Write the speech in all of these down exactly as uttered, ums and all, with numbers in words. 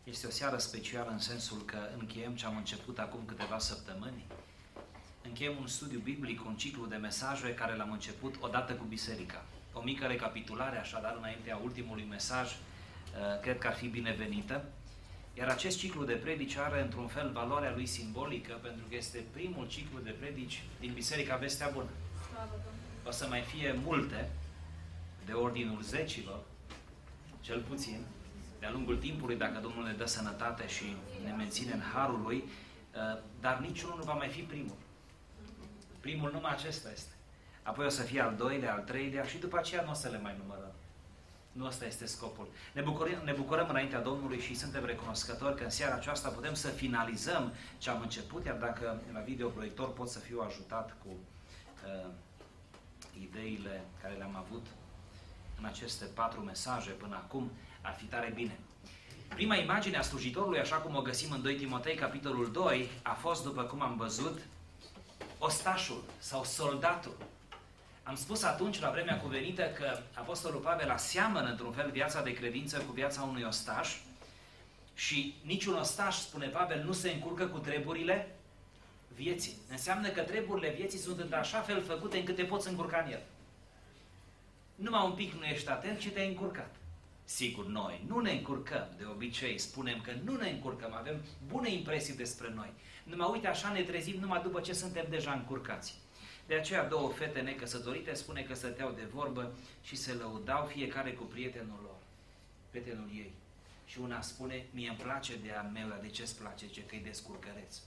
Este o seară specială în sensul că încheiem ce am început acum câteva săptămâni. Încheiem un studiu biblic, un ciclu de mesaje care l-am început odată cu biserica. O mică recapitulare, așadar, înaintea ultimului mesaj, cred că ar fi binevenită. Iar acest ciclu de predici are, într-un fel, valoarea lui simbolică, pentru că este primul ciclu de predici din Biserica Vestea Bună. O să mai fie multe, de ordinul zecilor, cel puțin, de-a lungul timpului, dacă Domnul ne dă sănătate și ne menține în harul Lui, dar niciunul nu va mai fi primul. Primul numai acesta este. Apoi o să fie al doilea, al treilea și după aceea nu o să le mai numărăm. Nu ăsta este scopul. Ne bucurăm, ne bucurăm înaintea Domnului și suntem recunoscători că în seara aceasta putem să finalizăm ce am început, iar dacă la videoproiector pot să fiu ajutat cu uh, ideile care le-am avut în aceste patru mesaje până acum, ar fi tare bine. Prima imagine a slujitorului, așa cum o găsim în doi Timotei, capitolul doi, a fost, după cum am văzut, ostașul sau soldatul. Am spus atunci, la vremea cuvenită, că Apostolul Pavel aseamănă într-un fel viața de credință cu viața unui ostaș și niciun ostaș, spune Pavel, nu se încurcă cu treburile vieții. Înseamnă că treburile vieții sunt într-așa fel făcute încât te poți încurca în el. Numai un pic nu ești atent și te-ai încurcat. Sigur, noi nu ne încurcăm, de obicei spunem că nu ne încurcăm, avem bune impresii despre noi. Numai uite, așa ne trezim numai după ce suntem deja încurcați. De aceea două fete necăsătorite spune că stăteau de vorbă și se lăudau fiecare cu prietenul lor, prietenul ei. Și una spune, mie îmi place de al meu, dar de ce îți place? Ce că e descurcăreț.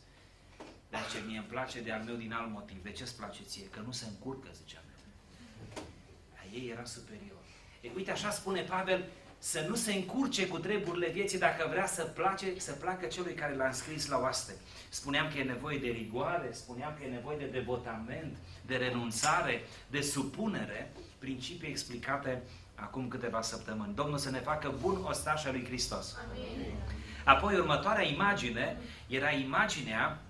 Dar ce mie îmi place de al meu din alt motiv. De ce îți place ție? Că nu se încurcă, zicea meu. A ei era superior. E, uite, așa spune Pavel, să nu se încurce cu treburile vieții dacă vrea să, place, să placă celui care l-a înscris la oaste. Spuneam că e nevoie de rigoare, spuneam că e nevoie de devotament, de renunțare, de supunere, principii explicate acum câteva săptămâni. Domnul să ne facă bun ostaș al lui Hristos. Amin. Apoi următoarea imagine era imaginea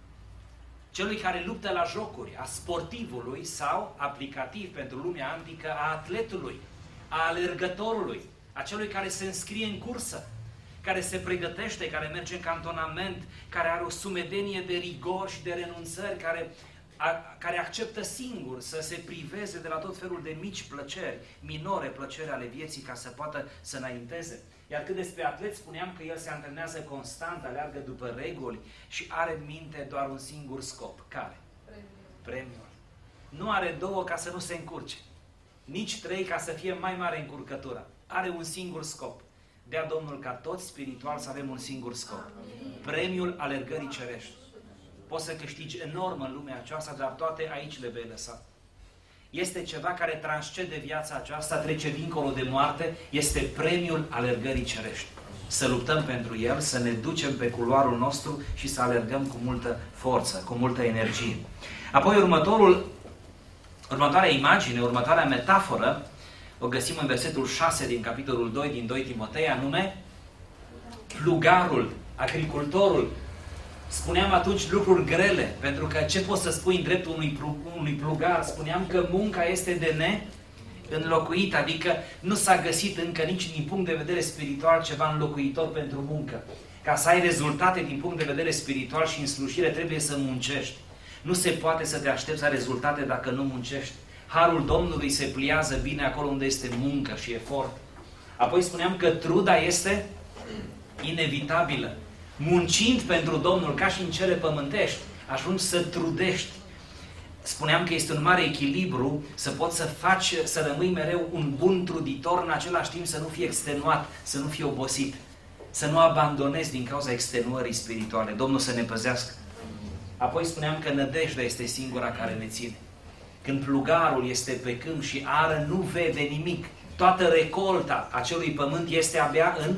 celui care luptă la jocuri, a sportivului sau, aplicativ pentru lumea antică, a atletului, a alergătorului, a celui care se înscrie în cursă, care se pregătește, care merge în cantonament, care are o sumedenie de rigori și de renunțări, care, a, care acceptă singur să se priveze de la tot felul de mici plăceri, minore plăceri ale vieții, ca să poată să înainteze. Iar cât despre atlet, spuneam că el se antrenează constant, aleargă după reguli și are în minte doar un singur scop. Care? Premiul. Premiul. Nu are două ca să nu se încurce. Nici trei ca să fie mai mare încurcătura. Are un singur scop. Dea Domnul ca toți spiritual să avem un singur scop. Premiul alergării cerești. Poți să câștigi enorm în lumea aceasta, dar toate aici le vei lăsa. Este ceva care transcede viața aceasta, trece dincolo de moarte, este premiul alergării cerești. Să luptăm pentru el, să ne ducem pe culoarul nostru și să alergăm cu multă forță, cu multă energie. Apoi următorul, următoarea imagine, următoarea metaforă, o găsim în versetul șase din capitolul doi din doi Timotei, anume plugarul, agricultorul. Spuneam atunci lucruri grele, pentru că ce poți să spui în dreptul unui, unui plugar? Spuneam că munca este de neînlocuit, adică nu s-a găsit încă nici din punct de vedere spiritual ceva înlocuitor pentru muncă. Ca să ai rezultate din punct de vedere spiritual și în slujire trebuie să muncești. Nu se poate să te aștepți la rezultate dacă nu muncești. Harul Domnului se pliază bine acolo unde este muncă și efort. Apoi spuneam că truda este inevitabilă. Muncind pentru Domnul, ca și în cele pământești, ajungi să trudești. Spuneam că este un mare echilibru să poți să faci, să rămâi mereu un bun truditor, în același timp să nu fii extenuat, să nu fii obosit, să nu abandonezi din cauza extenuării spirituale. Domnul să ne păzească. Apoi spuneam că nădejdea este singura care ne ține. Când plugarul este pe câmp și ară, nu vede nimic. Toată recolta acelui pământ este abia în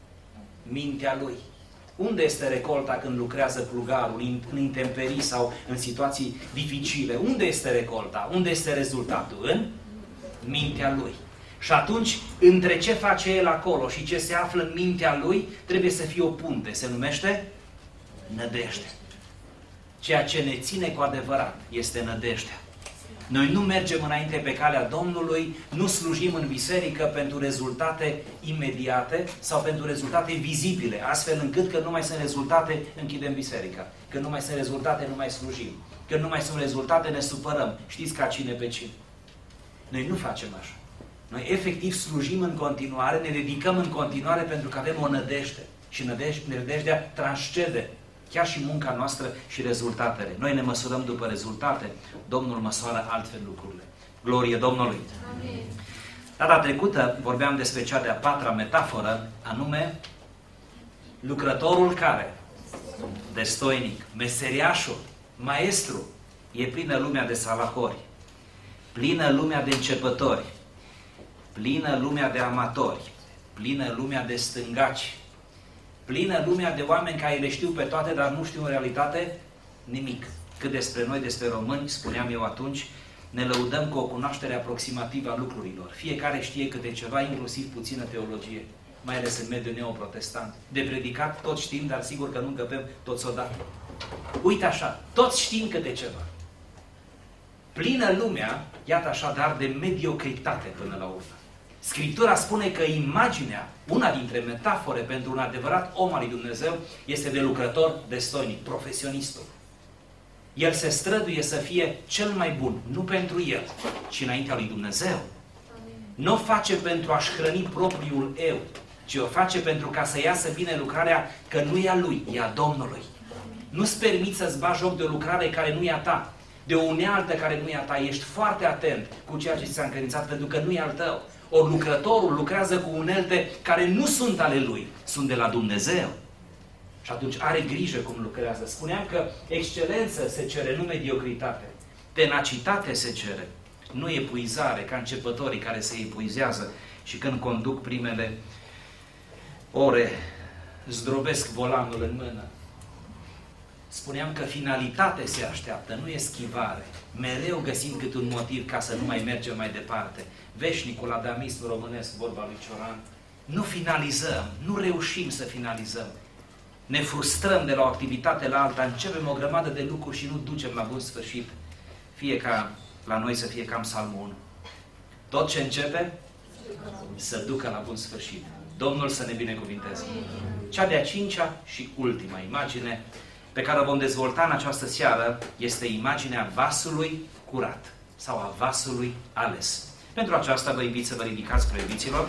mintea lui. Unde este recolta când lucrează plugarul? În intemperii sau în situații dificile? Unde este recolta? Unde este rezultatul? În mintea lui. Și atunci, între ce face el acolo și ce se află în mintea lui, trebuie să fie o punte. Se numește nădejde. Ceea ce ne ține cu adevărat este nădejdea. Noi nu mergem înainte pe calea Domnului, nu slujim în biserică pentru rezultate imediate sau pentru rezultate vizibile, astfel încât când nu mai sunt rezultate, închidem biserica. Când nu mai sunt rezultate, nu mai slujim. Când nu mai sunt rezultate, ne supărăm. Știți ca cine pe cine. Noi nu facem așa. Noi efectiv slujim în continuare, ne dedicăm în continuare pentru că avem o nădejde. Și nădejdea transcede chiar și munca noastră și rezultatele. Noi ne măsurăm după rezultate, Domnul măsoară altfel lucrurile. Glorie Domnului! Amin. Data trecută vorbeam despre cea de-a patra metaforă, anume lucrătorul care? Destoinic, meseriașul, maestru, e plină lumea de salahori, plină lumea de începători, plină lumea de amatori, plină lumea de stângaci, plină lumea de oameni care le știu pe toate, dar nu știu în realitate nimic. Cât despre noi, despre români, spuneam eu atunci, ne lăudăm cu o cunoaștere aproximativă a lucrurilor. Fiecare știe câte ceva, inclusiv puțină teologie, mai ales în mediul neoprotestant. De predicat toți știm, dar sigur că nu încăpem toți odată. Uite așa, toți știm câte ceva. Plină lumea, iată așadar, de mediocritate până la urmă. Scriptura spune că imaginea, una dintre metafore pentru un adevărat om al lui Dumnezeu, este de lucrător destoinic, profesionistul. El se străduie să fie cel mai bun, nu pentru el, ci înaintea lui Dumnezeu. Nu o face pentru a-și hrăni propriul eu, ci o face pentru ca să iasă bine lucrarea, că nu e a lui, e a Domnului. Nu-ți permiți să-ți bagi joc de o lucrare care nu e a ta, de o unealtă care nu e a ta. Ești foarte atent cu ceea ce ți-a încredințat, pentru că nu e al tău. Ori lucrătorul lucrează cu unelte care nu sunt ale lui, sunt de la Dumnezeu. Și atunci are grijă cum lucrează. Spuneam că excelență se cere, nu mediocritate. Tenacitate se cere, nu epuizare, ca începătorii care se epuizează și când conduc primele ore, zdrobesc volanul în mână. Spuneam că finalitate se așteaptă, nu e schivare. Mereu găsim cât un motiv ca să nu mai mergem mai departe. Veșnicul adamism românesc, vorba lui Cioran. Nu finalizăm, nu reușim să finalizăm. Ne frustrăm de la o activitate la alta, începem o grămadă de lucruri și nu ducem la bun sfârșit. Fie ca la noi să fie cam Psalmul unu. Tot ce începe, să ducă la bun sfârșit. Domnul să ne binecuvinteze. Cea de-a cincea și ultima imagine pe care o vom dezvolta în această seară este imaginea vasului curat sau a vasului ales. Pentru aceasta vă invit să vă ridicați, preobiților.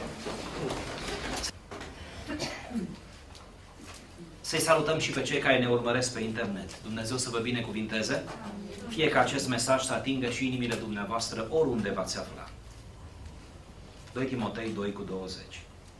Să-i salutăm și pe cei care ne urmăresc pe internet. Dumnezeu să vă binecuvinteze. Fie ca acest mesaj să atingă și inimile dumneavoastră oriunde v-ați afla. doi Timotei doi cu douăzeci.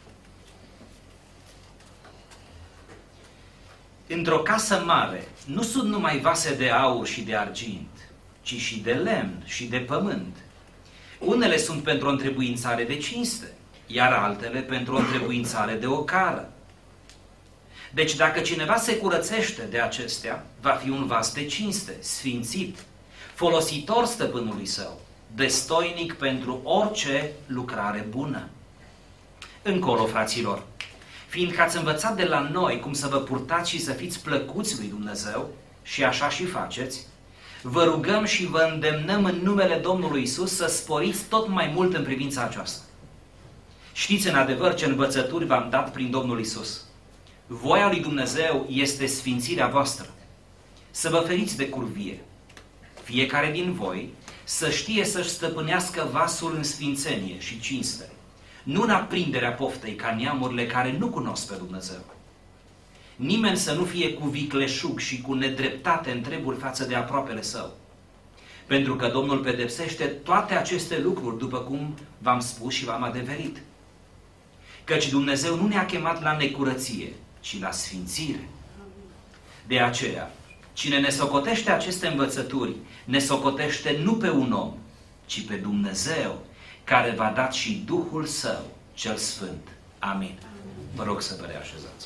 Într-o casă mare nu sunt numai vase de aur și de argint, ci și de lemn și de pământ. Unele sunt pentru o întrebuințare de cinste, iar altele pentru o întrebuințare de ocară. Deci dacă cineva se curățește de acestea, va fi un vas de cinste, sfințit, folositor stăpânului său, destoinic pentru orice lucrare bună. Încolo, fraților, fiindcă ați învățat de la noi cum să vă purtați și să fiți plăcuți lui Dumnezeu, și așa și faceți, vă rugăm și vă îndemnăm în numele Domnului Isus să sporiți tot mai mult în privința aceasta. Știți în adevăr ce învățături v-am dat prin Domnul Isus. Voia lui Dumnezeu este sfințirea voastră. Să vă feriți de curvie. Fiecare din voi să știe să-și stăpânească vasul în sfințenie și cinste, nu în aprinderea poftei ca neamurile care nu cunosc pe Dumnezeu. Nimeni să nu fie cu vicleșug și cu nedreptate în treburi față de aproapele său. Pentru că Domnul pedepsește toate aceste lucruri, după cum v-am spus și v-am adeverit. Căci Dumnezeu nu ne-a chemat la necurăție, ci la sfințire. De aceea, cine ne socotește aceste învățături, ne socotește nu pe un om, ci pe Dumnezeu, care v-a dat și Duhul Său, cel Sfânt. Amin. Vă rog să vă reașezați.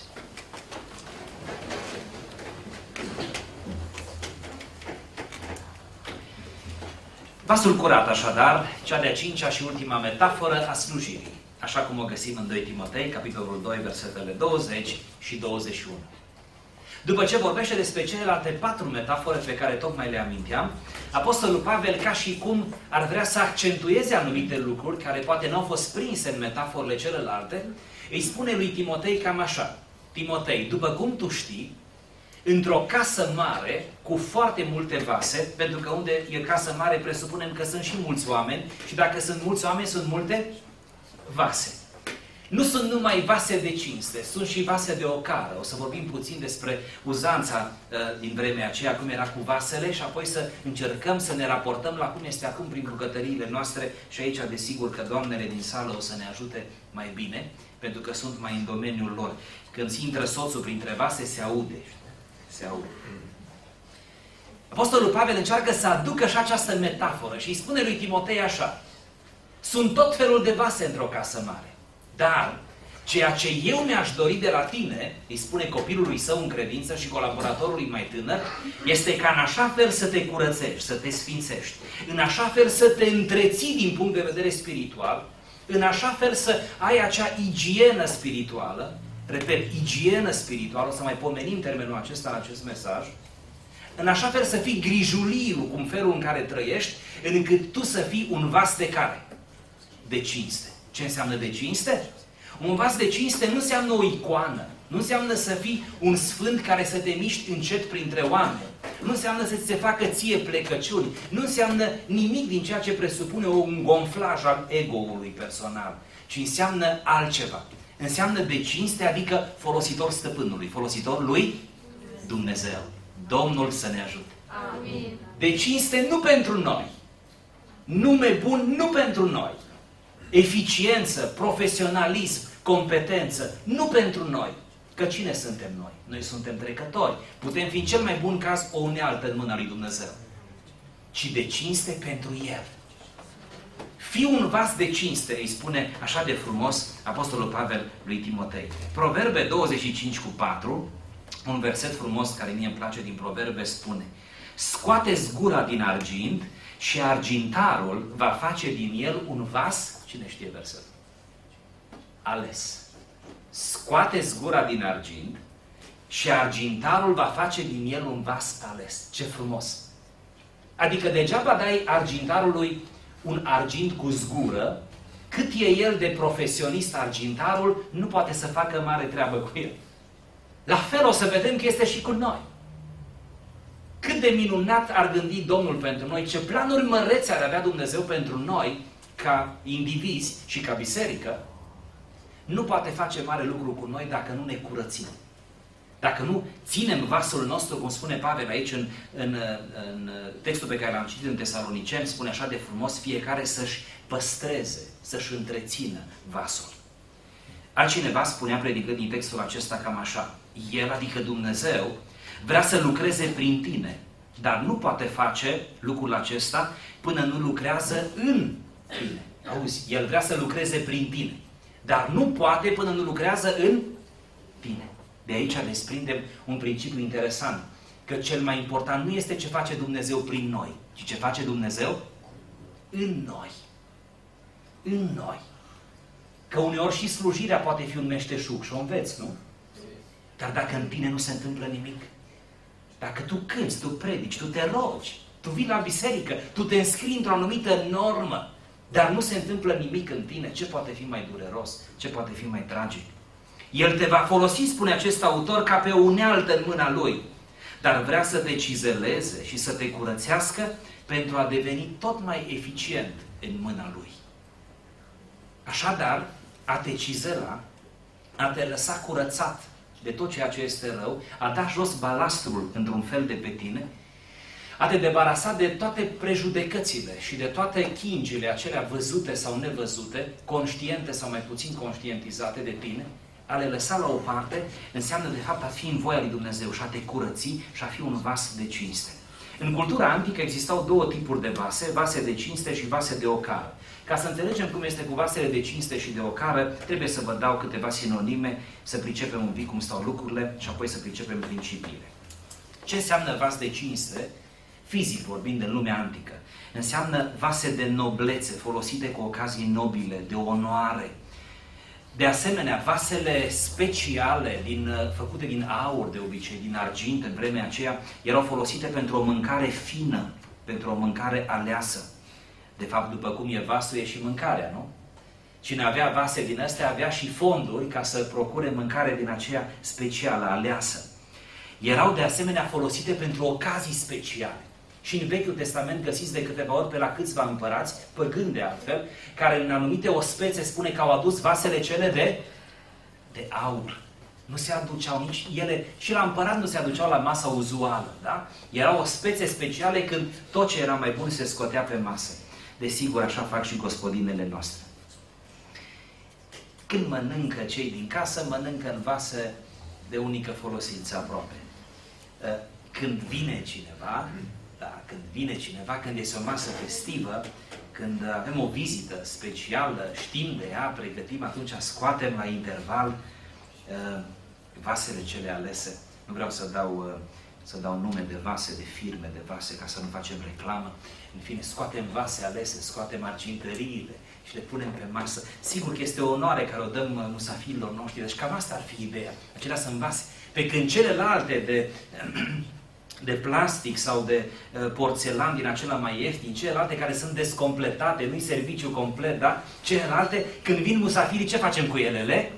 Vasul curat, așadar, cea de-a cincea și ultima metaforă a slujirii, așa cum o găsim în doi Timotei, capitolul doi, versetele douăzeci și douăzeci și unu. După ce vorbește despre celelalte patru metafore pe care tocmai le aminteam, Apostolul Pavel, ca și cum ar vrea să accentueze anumite lucruri care poate n-au fost prinse în metaforele celelalte, îi spune lui Timotei cam așa: Timotei, după cum tu știi, într-o casă mare, cu foarte multe vase, pentru că unde e casă mare presupunem că sunt și mulți oameni, și dacă sunt mulți oameni, sunt multe vase. Nu sunt numai vase de cinste, sunt și vase de ocară. O să vorbim puțin despre uzanța uh, din vremea aceea, cum era cu vasele, și apoi să încercăm să ne raportăm la cum este acum prin bucătăriile noastre, și aici desigur că doamnele din sală o să ne ajute mai bine, pentru că sunt mai în domeniul lor. Când intră soțul printre vase, se aude. Se aude. Apostolul Pavel încearcă să aducă și această metaforă și îi spune lui Timotei așa: sunt tot felul de vase într-o casă mare, dar ceea ce eu mi-aș dori de la tine, îi spune copilului său în credință și colaboratorului mai tânăr, este ca în așa fel să te curățești, să te sfințești, în așa fel să te întreții din punct de vedere spiritual, în așa fel să ai acea igienă spirituală, repet, igienă spirituală, o să mai pomenim termenul acesta în acest mesaj, în așa fel să fii grijuliu cum felul în care trăiești, încât tu să fii un vas de care? De cinste. Ce înseamnă de cinste? Un vas de cinste nu înseamnă o icoană, nu înseamnă să fii un sfânt care să te miști încet printre oameni, nu înseamnă să ți se facă ție plecăciuni, nu înseamnă nimic din ceea ce presupune un gonflaj al ego-ului personal, ci înseamnă altceva. Înseamnă de cinste, adică folositor stăpânului, folositor lui Dumnezeu. Domnul să ne ajute. Amin. De cinste nu pentru noi. Nume bun nu pentru noi. Eficiență, profesionalism, competență, nu pentru noi. Că cine suntem noi? Noi suntem trecători. Putem fi în cel mai bun caz o unealtă în mâna lui Dumnezeu. Ci de cinste pentru El. Fii un vas de cinste, îi spune așa de frumos Apostolul Pavel lui Timotei. Proverbe douăzeci și cinci cu patru, un verset frumos care mie îmi place din Proverbe, spune: scoate-ți gura din argint și argintarul va face din el un vas. Cine știe versetul? Ales. Scoate-ți gura din argint și argintarul va face din el un vas ales. Ce frumos! Adică degeaba dai argintarului un argint cu zgură, cât e el de profesionist argintarul, nu poate să facă mare treabă cu el. La fel o să vedem că este și cu noi. Cât de minunat ar gândi Domnul pentru noi, ce planuri mărețe ar avea Dumnezeu pentru noi, ca indivizi și ca biserică, nu poate face mare lucru cu noi dacă nu ne curățim. Dacă nu ținem vasul nostru, cum spune Pavel aici în, în, în textul pe care l-am citit în Tesaloniceni, spune așa de frumos, fiecare să-și păstreze, să-și întrețină vasul. Altcineva spunea, predicând din textul acesta, cam așa: El, adică Dumnezeu, vrea să lucreze prin tine, dar nu poate face lucrul acesta până nu lucrează în tine. Auzi, El vrea să lucreze prin tine, dar nu poate până nu lucrează în tine. De aici desprindem un principiu interesant, că cel mai important nu este ce face Dumnezeu prin noi, ci ce face Dumnezeu în noi. În noi. Că uneori și slujirea poate fi un meșteșug și o înveți, nu? Dar dacă în tine nu se întâmplă nimic, dacă tu cânți, tu predici, tu te rogi, tu vii la biserică, tu te înscrii într-o anumită normă, dar nu se întâmplă nimic în tine, ce poate fi mai dureros? Ce poate fi mai tragic? El te va folosi, spune acest autor, ca pe o unealtă în mâna Lui, dar vrea să te cizeleze și să te curățească pentru a deveni tot mai eficient în mâna Lui. Așadar, a te cizela, a te lăsa curățat de tot ceea ce este rău, a da jos balastrul într-un fel de pe tine, a te debarasa de toate prejudecățile și de toate chingile acelea văzute sau nevăzute, conștiente sau mai puțin conștientizate de tine, a le lăsa la o parte, înseamnă de fapt a fi în voia lui Dumnezeu și a te curăți și a fi un vas de cinste. În cultura antică existau două tipuri de vase, vase de cinste și vase de ocară. Ca să înțelegem cum este cu vasele de cinste și de ocară, trebuie să vă dau câteva sinonime, să pricepem un pic cum stau lucrurile și apoi să pricepem principiile. Ce înseamnă vas de cinste? Fizic vorbind, în lumea antică. Înseamnă vase de noblețe, folosite cu ocazii nobile, de onoare, De asemenea, vasele speciale, din, făcute din aur de obicei, din argint în vremea aceea, erau folosite pentru o mâncare fină, pentru o mâncare aleasă. De fapt, după cum e vasul, e și mâncarea, nu? Cine avea vase din astea, avea și fonduri ca să procure mâncare din aceea specială, aleasă. Erau de asemenea folosite pentru ocazii speciale. Și în Vechiul Testament găsiți de câteva ori pe la câțiva împărați, păgâni de altfel, care în anumite ospețe spune că au adus vasele cele de, de aur. Nu se aduceau nici ele, și la împărat nu se aduceau la masa uzuală, da? Erau ospețe speciale când tot ce era mai bun se scotea pe masă. Desigur, așa fac și gospodinele noastre. Când mănâncă cei din casă, mănâncă în vase de unică folosință aproape. Când vine cineva, da, când vine cineva, când este o masă festivă, când avem o vizită specială, știm de ea, pregătim, atunci scoatem la interval uh, vasele cele alese. Nu vreau să dau, uh, să dau nume de vase, de firme, de vase, ca să nu facem reclamă. În fine, scoatem vase alese, scoatem argintăriile și le punem pe masă. Sigur că este o onoare care o dăm musafirilor noștri, deci cam asta ar fi ideea. Acelea sunt vase. Pe când celelalte de... de plastic sau de uh, porțelan din acela mai ieftin, celelalte care sunt descompletate, nu-i serviciu complet, da? Celelalte, când vin musafirii, ce facem cu ele? Le?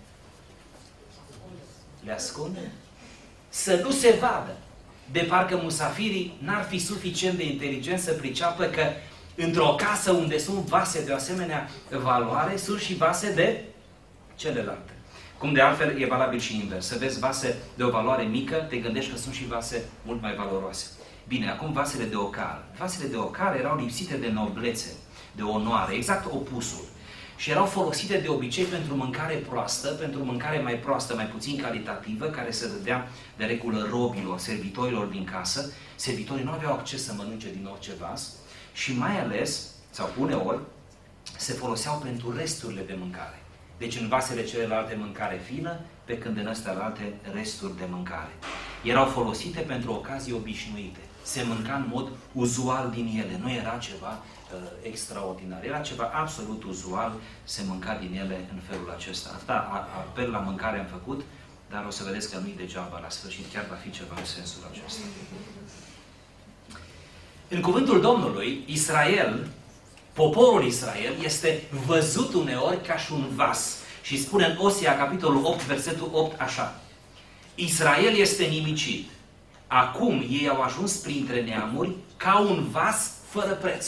Le ascundem? Să nu se vadă. De parcă musafirii n-ar fi suficient de inteligenți să priceapă că într-o casă unde sunt vase de o asemenea valoare, sunt și vase de celelalte. Cum de altfel e valabil și invers. Să vezi vase de o valoare mică, te gândești că sunt și vase mult mai valoroase. Bine, acum vasele de ocar. Vasele de ocar erau lipsite de noblețe, de onoare, exact opusul. Și erau folosite de obicei pentru mâncare proastă, pentru mâncare mai proastă, mai puțin calitativă, care se dădea de regulă robilor, servitorilor din casă. Servitorii nu aveau acces să mănânce din orice vas și mai ales, sau uneori, se foloseau pentru resturile de mâncare. Deci în vasele celelalte mâncare fină, pe când în astea alte resturi de mâncare. Erau folosite pentru ocazii obișnuite. Se mânca în mod uzual din ele. Nu era ceva uh, extraordinar. Era ceva absolut uzual. Se mânca din ele în felul acesta. Atâta apel la mâncare am făcut, dar o să vedeți că nu-i degeaba. La sfârșit chiar va fi ceva în sensul acesta. În cuvântul Domnului, Israel, poporul Israel, este văzut uneori ca și un vas. Și spune în Osea, capitolul opt, versetul opt, așa. Israel este nimicit. Acum ei au ajuns printre neamuri ca un vas fără preț.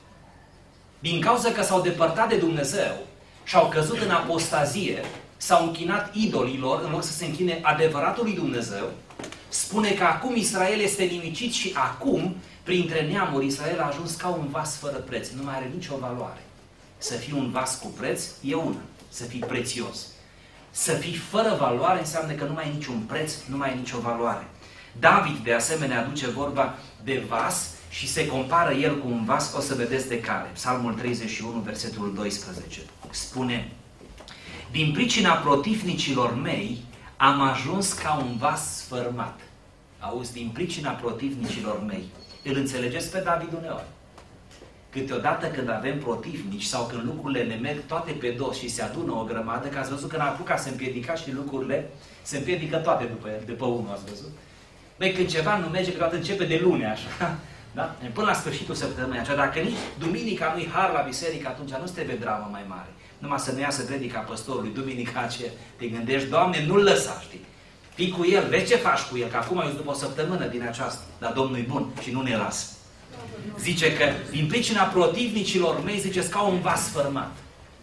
Din cauza că s-au depărtat de Dumnezeu și au căzut în apostazie, s-au închinat idolilor în loc să se închine adevăratului Dumnezeu, spune că acum Israel este nimicit și acum, printre neamuri, Israel a ajuns ca un vas fără preț. Nu mai are nicio valoare. Să fii un vas cu preț e una. Să fii prețios. Să fii fără valoare înseamnă că nu mai ai niciun preț, nu mai ai nicio valoare. David, de asemenea, aduce vorba de vas și se compară el cu un vas, o să vedeți de care. Psalmul treizeci și unu, versetul doisprezece. Spune: din pricina protivnicilor mei am ajuns ca un vas sfărmat. Auzi, din pricina protivnicilor mei. Îl înțelegeți pe David uneori? Câteodată când avem protivnici sau când lucrurile ne merg toate pe dos și se adună o grămadă, că ați văzut că n-apuca să împiedica și lucrurile se împiedică toate după el, după unul, ați văzut? Băi, când ceva nu merge, câteodată începe de luni, așa. Da? Până la sfârșitul săptămânii aceea, dacă nici duminica nu-i har la biserică, atunci nu-ți trebuie dramă mai mare. Numai să nu iasă predica păstorului duminica aceea. Te gândești, Doamne, nu-l lăsa, știi? Fii cu el, vezi ce faci cu el, că acum ai după o săptămână din aceasta, dar Domnul e bun și nu ne lasă. Zice că din pricina protivnicilor mei, ziceți, ca un vas sfărmat.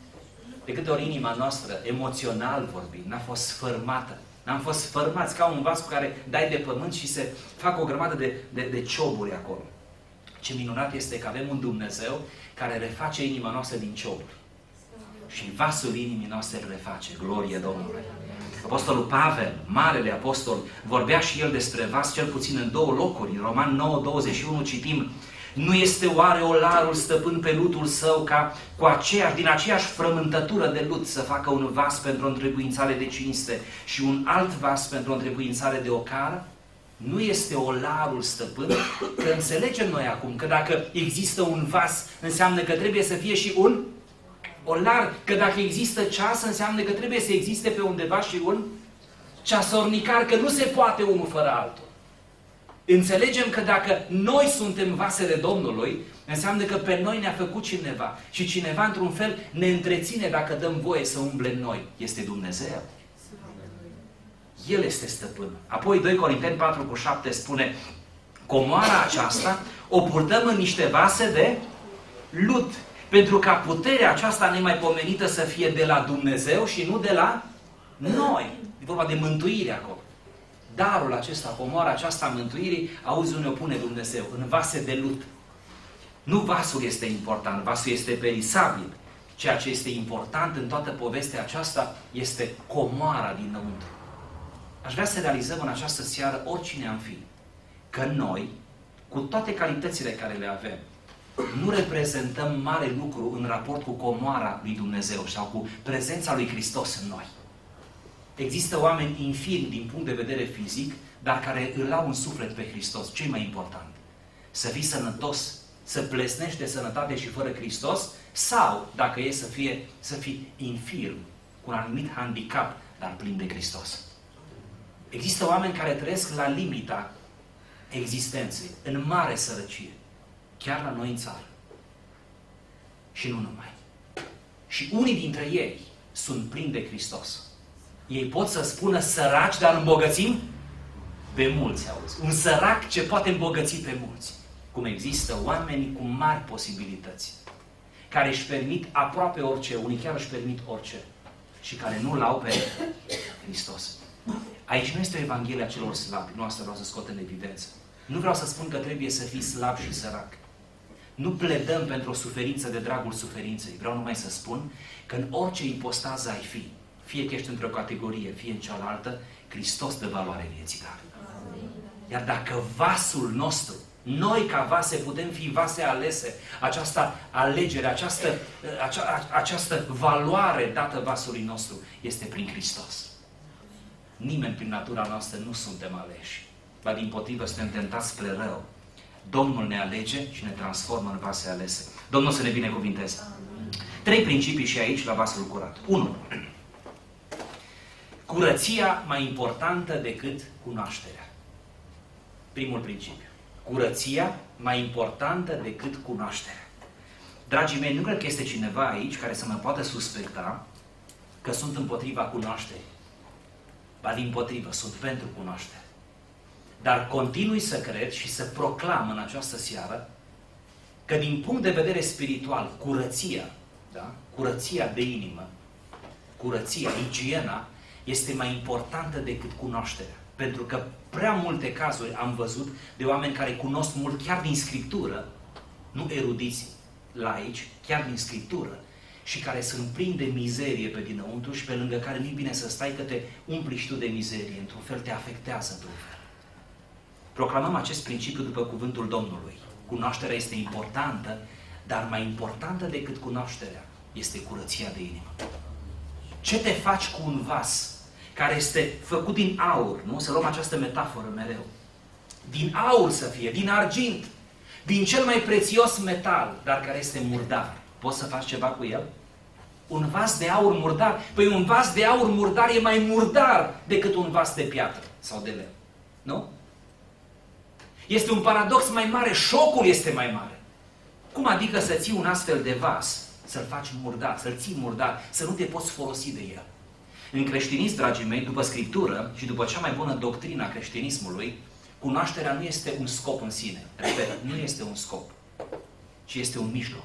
De câte ori inima noastră, emoțional vorbind, n-a fost sfărmată. N-am fost sfărmați ca un vas cu care dai de pământ și se fac o grămadă de, de, de cioburi acolo. Ce minunat este că avem un Dumnezeu care reface inima noastră din cioburi. Și vasul inimii noastre îl reface. Glorie Domnului! Apostolul Pavel, marele apostol, vorbea și el despre vas cel puțin în două locuri. În Roman nouă, douăzeci și unu citim: nu este oare olarul stăpân pe lutul său ca cu aceeași, din aceeași frământătură de lut să facă un vas pentru o întrebuințare de cinste și un alt vas pentru o întrebuințare de ocară? Nu este olarul stăpân? Că înțelegem noi acum că dacă există un vas, înseamnă că trebuie să fie și un Olar, că dacă există ceas, înseamnă că trebuie să existe pe undeva și un ceasornicar, că nu se poate unul fără altul. Înțelegem că dacă noi suntem vasele Domnului, înseamnă că pe noi ne-a făcut cineva. Și cineva, într-un fel, ne întreține dacă dăm voie să umble în noi. Este Dumnezeu. El este stăpân. Apoi doi Corinteni patru cu șapte spune: comoara aceasta o purtăm în niște vase de lut, pentru ca puterea aceasta nemaipomenită să fie de la Dumnezeu și nu de la noi. E vorba de mântuire acolo. Darul acesta, comoara aceasta a mântuirii, auzi unde o pune Dumnezeu, în vase de lut. Nu vasul este important, vasul este perisabil. Ceea ce este important în toată povestea aceasta este comoara dinăuntru. Aș vrea să realizăm în această seară, oricine am fi, că noi, cu toate calitățile care le avem, nu reprezentăm mare lucru în raport cu comoara lui Dumnezeu sau cu prezența lui Hristos în noi. Există oameni infirmi din punct de vedere fizic, dar care îl au în suflet pe Hristos. Ce-i mai important? Să fii sănătos, să plesnești de sănătate și fără Hristos, sau, dacă e să fie, să fii infirm, cu un anumit handicap, dar plin de Hristos. Există oameni care trăiesc la limita existenței, în mare sărăcie, chiar la noi în țară. Și nu numai. Și unii dintre ei sunt plini de Hristos. Ei pot să spună săraci, dar îmbogățim pe mulți, auzi. Un sărac ce poate îmbogăți pe mulți. Cum există oameni cu mari posibilități, care își permit aproape orice, unii chiar își permit orice, și care nu l-au pe Hristos. Aici nu este o evanghelie a celor slabi, nu asta vreau să scot în evidență. Nu vreau să spun că trebuie să fii slab și sărac. Nu pledăm pentru o suferință de dragul suferinței. Vreau numai să spun că în orice ipostază ai fi, fie că ești într-o categorie, fie în cealaltă, Hristos dă valoare vieții tale. Iar dacă vasul nostru, noi ca vase putem fi vase alese, această alegere, această, acea, această valoare dată vasului nostru este prin Hristos. Nimeni prin natura noastră nu suntem aleși. Ba dimpotrivă, suntem tentați spre rău. Domnul ne alege și ne transformă în vase alese. Domnul să ne binecuvinteze. Trei principii și aici la vasul curat. unu. Curăția mai importantă decât cunoașterea. Primul principiu. Curăția mai importantă decât cunoașterea. Dragii mei, nu cred că este cineva aici care să mă poată suspecta că sunt împotriva cunoașterii. Ba dimpotrivă, sunt pentru cunoaștere. Dar continui să cred și să proclam în această seară că din punct de vedere spiritual, curăția, da? Curăția de inimă, curăția, igiena, este mai importantă decât cunoașterea. Pentru că prea multe cazuri am văzut de oameni care cunosc mult chiar din Scriptură, nu erudiți laici, chiar din Scriptură, și care sunt plini de mizerie pe dinăuntru și pe lângă care nu-i bine să stai că te umpli și tu de mizerie, într-un fel te afectează într-un fel. Proclamăm acest principiu după cuvântul Domnului. Cunoașterea este importantă, dar mai importantă decât cunoașterea este curăția de inimă. Ce te faci cu un vas care este făcut din aur, nu? Să luăm această metaforă mereu. Din aur să fie, din argint, din cel mai prețios metal, dar care este murdar. Poți să faci ceva cu el? Un vas de aur murdar? Păi un vas de aur murdar e mai murdar decât un vas de piatră sau de lemn. Nu? Este un paradox mai mare, șocul este mai mare. Cum adică să ții un astfel de vas, să-l faci murdar, să-l ții murdar, să nu te poți folosi de el? În creștinism, dragii mei, după Scriptură și după cea mai bună doctrină a creștinismului, cunoașterea nu este un scop în sine. Repet, nu este un scop, ci este un mijloc.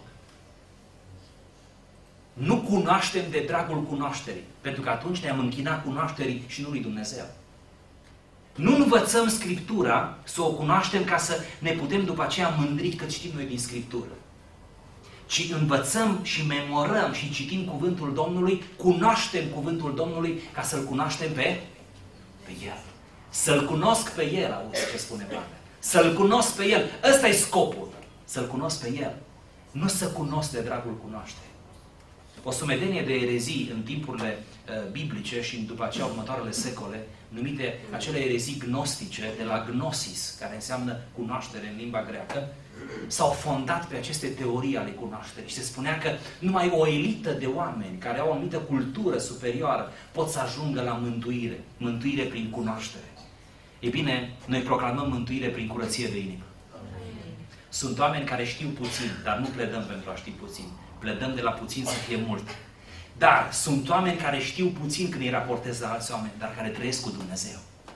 Nu cunoaștem de dragul cunoașterii, pentru că atunci ne-am închinat cunoașterii și nu lui Dumnezeu. Nu învățăm Scriptura să o cunoaștem ca să ne putem după aceea mândri că știm noi din Scriptură. Ci învățăm și memorăm și citim cuvântul Domnului, cunoaștem cuvântul Domnului ca să-L cunoaștem pe, pe El. Să-L cunosc pe El, auzi ce spune Pavel. Să-L cunosc pe El. Ăsta e scopul. Să-L cunosc pe El. Nu să cunosc de dragul cunoașterii. O sumedenie de erezii în timpurile uh, biblice și după aceea următoarele secole, numite acele erezii gnostice, de la gnosis, care înseamnă cunoaștere în limba greacă, s-au fondat pe aceste teorii ale cunoașterii și se spunea că numai o elită de oameni care au o anumită cultură superioară pot să ajungă la mântuire, mântuire prin cunoaștere. E bine, noi proclamăm mântuire prin curăție de inimă. Sunt oameni care știu puțin, dar nu pledăm pentru a ști puțin. Pledăm de la puțin să fie mult. Dar sunt oameni care știu puțin când îi raportez la alți oameni, dar care trăiesc cu Dumnezeu.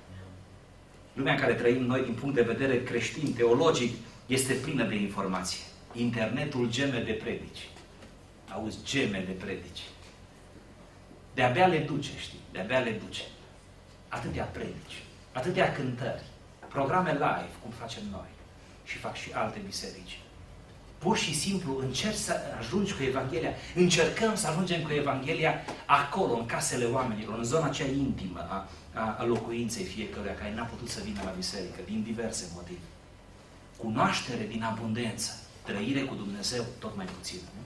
Lumea în care trăim noi, din punct de vedere creștin, teologic, este plină de informație. Internetul geme de predici. Auzi, geme de predici. De-abia le duce, știi? De-abia le duce. Atâtea predici, atâtea cântări, programe live, cum facem noi. Și fac și alte biserici. Pur și simplu încerci să ajungi cu Evanghelia. Încercăm să ajungem cu Evanghelia acolo, în casele oamenilor, în zona cea intimă a, a, a locuinței fiecăruia, care n-a putut să vină la biserică, din diverse motive. Cunoaștere din abundență, trăire cu Dumnezeu, tot mai puțin. Nu?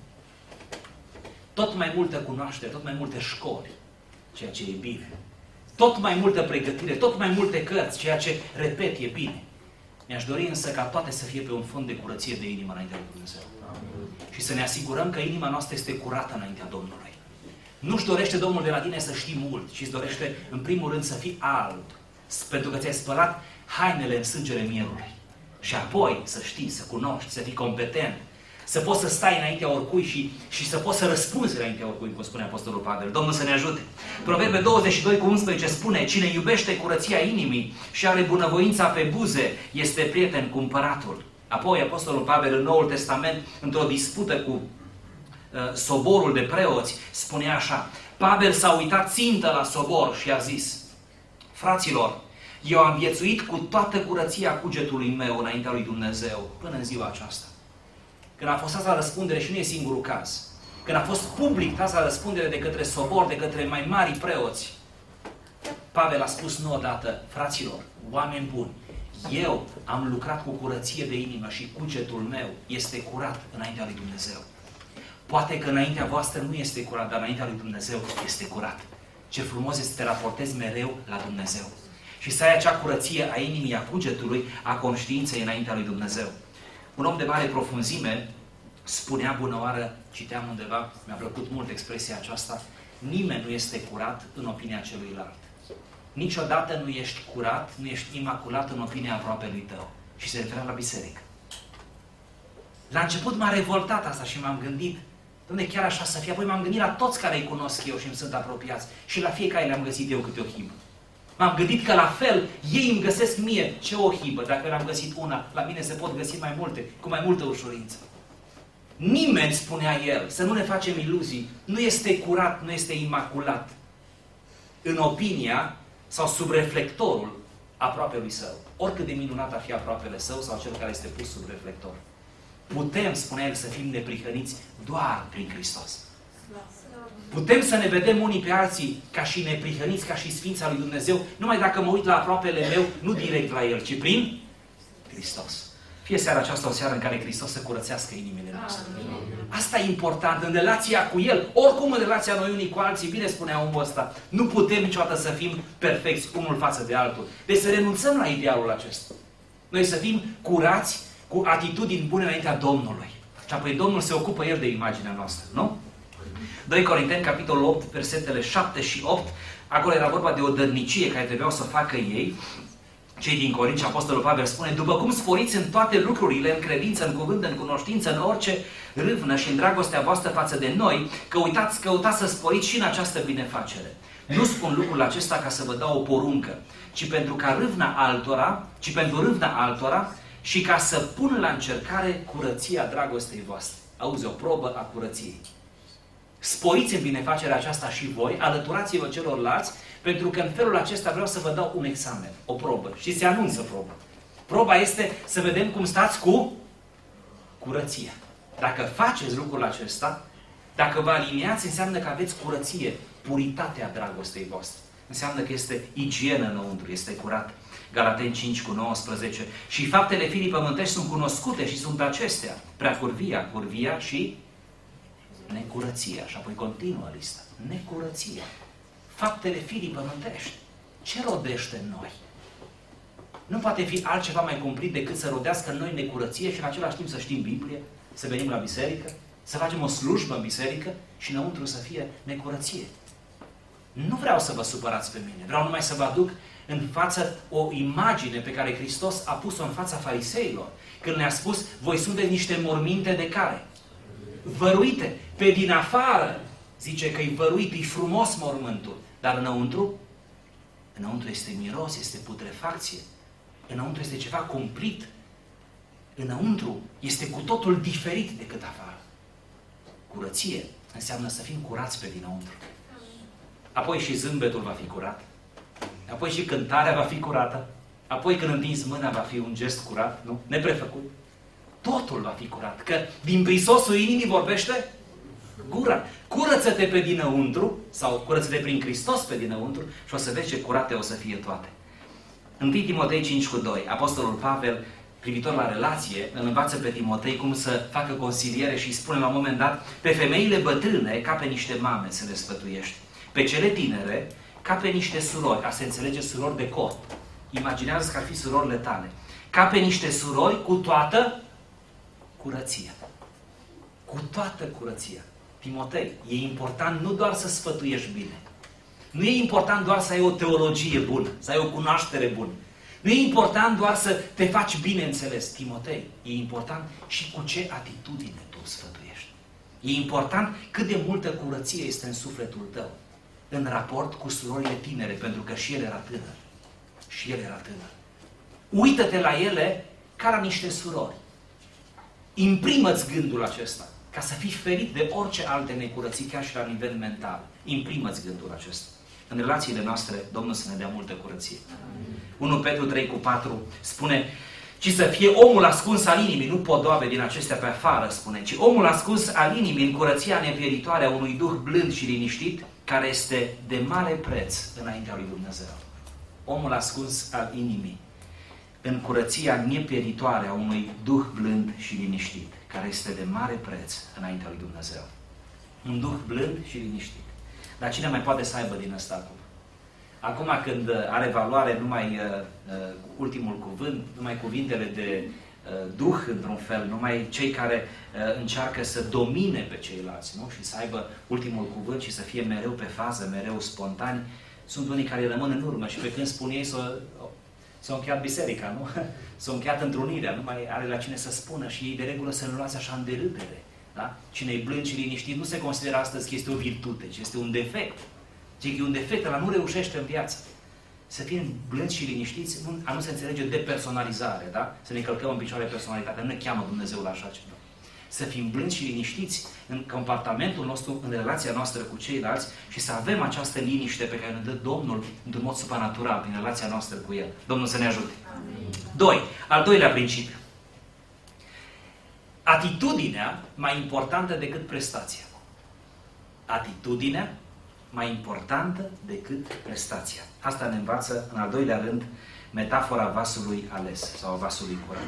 Tot mai multă cunoaștere, tot mai multe școli, ceea ce e bine. Tot mai multă pregătire, tot mai multe cărți, ceea ce, repet, e bine. Mi-aș dori însă ca toate să fie pe un fond de curăție de inimă înaintea lui Dumnezeu. Amin. Și să ne asigurăm că inima noastră este curată înaintea Domnului. Nu-și dorește Domnul de la tine să știi mult, ci îți dorește în primul rând să fii alb, pentru că ți-ai spălat hainele în sângele mielului. Și apoi să știi, să cunoști, să fii competent, să poți să stai înaintea oricui și, și să poți să răspunzi înaintea oricui, cum spune Apostolul Pavel. Domnul să ne ajute. Proverbe douăzeci și doi cu unsprezece spune: cine iubește curăția inimii și are bunăvoința pe buze, este prieten cu împăratul. Apoi Apostolul Pavel în Noul Testament, într-o dispută cu uh, soborul de preoți, spune așa: Pavel s-a uitat țintă la sobor și a zis: fraților, eu am viețuit cu toată curăția cugetului meu înaintea lui Dumnezeu până în ziua aceasta. Când a fost asta răspundere, și nu e singurul caz, când a fost public asta răspundere de către sobor, de către mai mari preoți, Pavel a spus nu odată: fraților, oameni buni, eu am lucrat cu curăție de inimă și cugetul meu este curat înaintea lui Dumnezeu. Poate că înaintea voastră nu este curat, dar înaintea lui Dumnezeu este curat. Ce frumos este să te raportezi mereu la Dumnezeu. Și să ai acea curăție a inimii, a cugetului, a conștiinței înaintea lui Dumnezeu. Un om de mare profunzime spunea bunăoară, citeam undeva, mi-a plăcut mult expresia aceasta: nimeni nu este curat în opinia celuilalt. Niciodată nu ești curat, nu ești imaculat în opinia aproapelui tău. Și se referea la biserică. La început m-a revoltat asta și m-am gândit: Doamne, chiar așa să fie? Apoi m-am gândit la toți care îi cunosc eu și îmi sunt apropiați și la fiecare le-am găsit eu câte o hibă. M-am gândit că la fel ei îmi găsesc mie ce o hibă. Dacă le-am găsit una, la mine se pot găsi mai multe, cu mai multă ușurință. Nimeni, spunea el, să nu ne facem iluzii, nu este curat, nu este imaculat în opinia sau sub reflectorul aproapelui său. Oricât de minunat ar fi aproapele său sau cel care este pus sub reflector. Putem, spunea el, să fim neprihăniți doar prin Hristos. Putem să ne vedem unii pe alții ca și neprihăniți, ca și Sfința lui Dumnezeu, numai dacă mă uit la aproapele meu, nu direct la el, ci prin Hristos. Fie seara aceasta o seară în care Hristos să curățească inimile noastre. Asta e important, în relația cu El, oricum în relația noi unii cu alții, bine spunea omul ăsta, nu putem niciodată să fim perfecți unul față de altul. Deci să renunțăm la idealul acesta. Noi să fim curați cu atitudini bune înaintea Domnului. Și apoi Domnul se ocupă El de imaginea noastră, nu? doi Corinteni, capitolul opt, versetele șapte și opt, acolo era vorba de o dărnicie care trebuiau să facă ei, cei din Corint, și Apostolul Pavel spune: după cum sporiți în toate lucrurile, în credință, în cuvânt, în cunoștință, în orice râvnă și în dragostea voastră față de noi, căutați, căutați să sporiți și în această binefacere. Nu spun lucrul acesta ca să vă dau o poruncă, ci pentru ca râvna altora, ci pentru râvna altora și ca să pun la încercare curăția dragostei voastre. Auzi, o probă a curăției. Sporiți în binefacerea aceasta și voi, alăturați-vă celorlalți, pentru că în felul acesta vreau să vă dau un examen, o probă. Și se anunță proba. Proba este să vedem cum stați cu curăția. Dacă faceți lucrul acesta, dacă vă aliniați, înseamnă că aveți curăție, puritatea dragostei voastre. Înseamnă că este igienă înăuntru, este curat. Galateni cinci cu nouăsprezece. Și faptele firii pământești sunt cunoscute și sunt acestea: preacurvia, curvia și necurăția. Și apoi continuă lista. Necurăția. Faptele firii pământești. Ce rodește în noi? Nu poate fi altceva mai cumplit decât să rodească în noi necurăție și în același timp să știm Biblie, să venim la biserică, să facem o slujbă în biserică și înăuntru să fie necurăție. Nu vreau să vă supărați pe mine, vreau numai să vă aduc în față o imagine pe care Hristos a pus-o în fața fariseilor. Când le-a spus, voi sunteți niște morminte de care? Văruite. Pe din afară zice că e văruit, e frumos mormântul. Dar înăuntru? Înăuntru este miros, este putrefacție. Înăuntru este ceva cumplit. Înăuntru este cu totul diferit decât afară. Curăție înseamnă să fim curați pe dinăuntru. Apoi și zâmbetul va fi curat. Apoi și cântarea va fi curată. Apoi când întinzi mâna va fi un gest curat, nu? Neprefăcut. Totul va fi curat. Că din prisosul inimii vorbește gura. Curăță-te pe dinăuntru, sau curăță-te prin Hristos pe dinăuntru și o să vezi ce curate o să fie toate. întâi Timotei cinci cu doi. Apostolul Pavel, privitor la relație, îl învață pe Timotei cum să facă consiliere și îi spune la un moment dat, pe femeile bătrâne ca pe niște mame să le sfătuiești. Pe cele tinere ca pe niște surori. A se înțelege surori de corp. Imaginează că ar fi surorile tale. Ca pe niște surori cu toată curăția. Cu toată curăția. Timotei, e important nu doar să sfătuiești bine. Nu e important doar să ai o teologie bună, să ai o cunoaștere bună. Nu e important doar să te faci bine înțeles, Timotei. E important și cu ce atitudine tu sfătuiești. E important cât de multă curăție este în sufletul tău în raport cu surorile tinere, pentru că și el era tânăr. Și el era tânăr. Uită-te la ele ca la niște surori. Imprimă-ți gândul acesta, ca să fii ferit de orice alte necurății, chiar și la nivel mental. Imprimă-ți gândul acesta. În relațiile noastre, Domnul să ne dea multă curăție. unu Petru trei cu patru spune, ci să fie omul ascuns al inimii, nu podoabe din acestea pe afară, spune, ci omul ascuns al inimii în curăția nepieritoare a unui duh blând și liniștit, care este de mare preț înaintea lui Dumnezeu. Omul ascuns al inimii în curăția nepieritoare a unui duh blând și liniștit, care este de mare preț înaintea lui Dumnezeu. Un duh blând și liniștit. Dar cine mai poate să aibă din ăsta acum? Acum când are valoare numai uh, uh, ultimul cuvânt, numai cuvintele de uh, duh într-un fel, numai cei care uh, încearcă să domine pe ceilalți, nu? Și să aibă ultimul cuvânt și să fie mereu pe fază, mereu spontani, sunt unii care rămân în urmă și pe când spun ei s-o, s-o încheiat biserica, nu? S-o încheiat întrunirea, nu mai are la cine să spună și ei de regulă să nu luați așa în derâdere. Da? Cine e blând și liniștit nu se consideră astăzi că este o virtute, ci este un defect. Ci că e un defect, ăla nu reușește în viață. Să fim blânzi și liniștiți, nu, a nu se înțelege depersonalizare, da? Să ne călcăm în picioare personalitatea, nu ne cheamă Dumnezeu la așa ceva. Să fim blânzi și liniștiți în comportamentul nostru, în relația noastră cu ceilalți și să avem această liniște pe care ne dă Domnul într-un mod supranatural prin relația noastră cu El. Domnul să ne ajute. Amin. Doi. Al doilea principiu. Atitudinea mai importantă decât prestația. Atitudinea mai importantă decât prestația. Asta ne învață, în al doilea rând, metafora vasului ales sau vasului curat.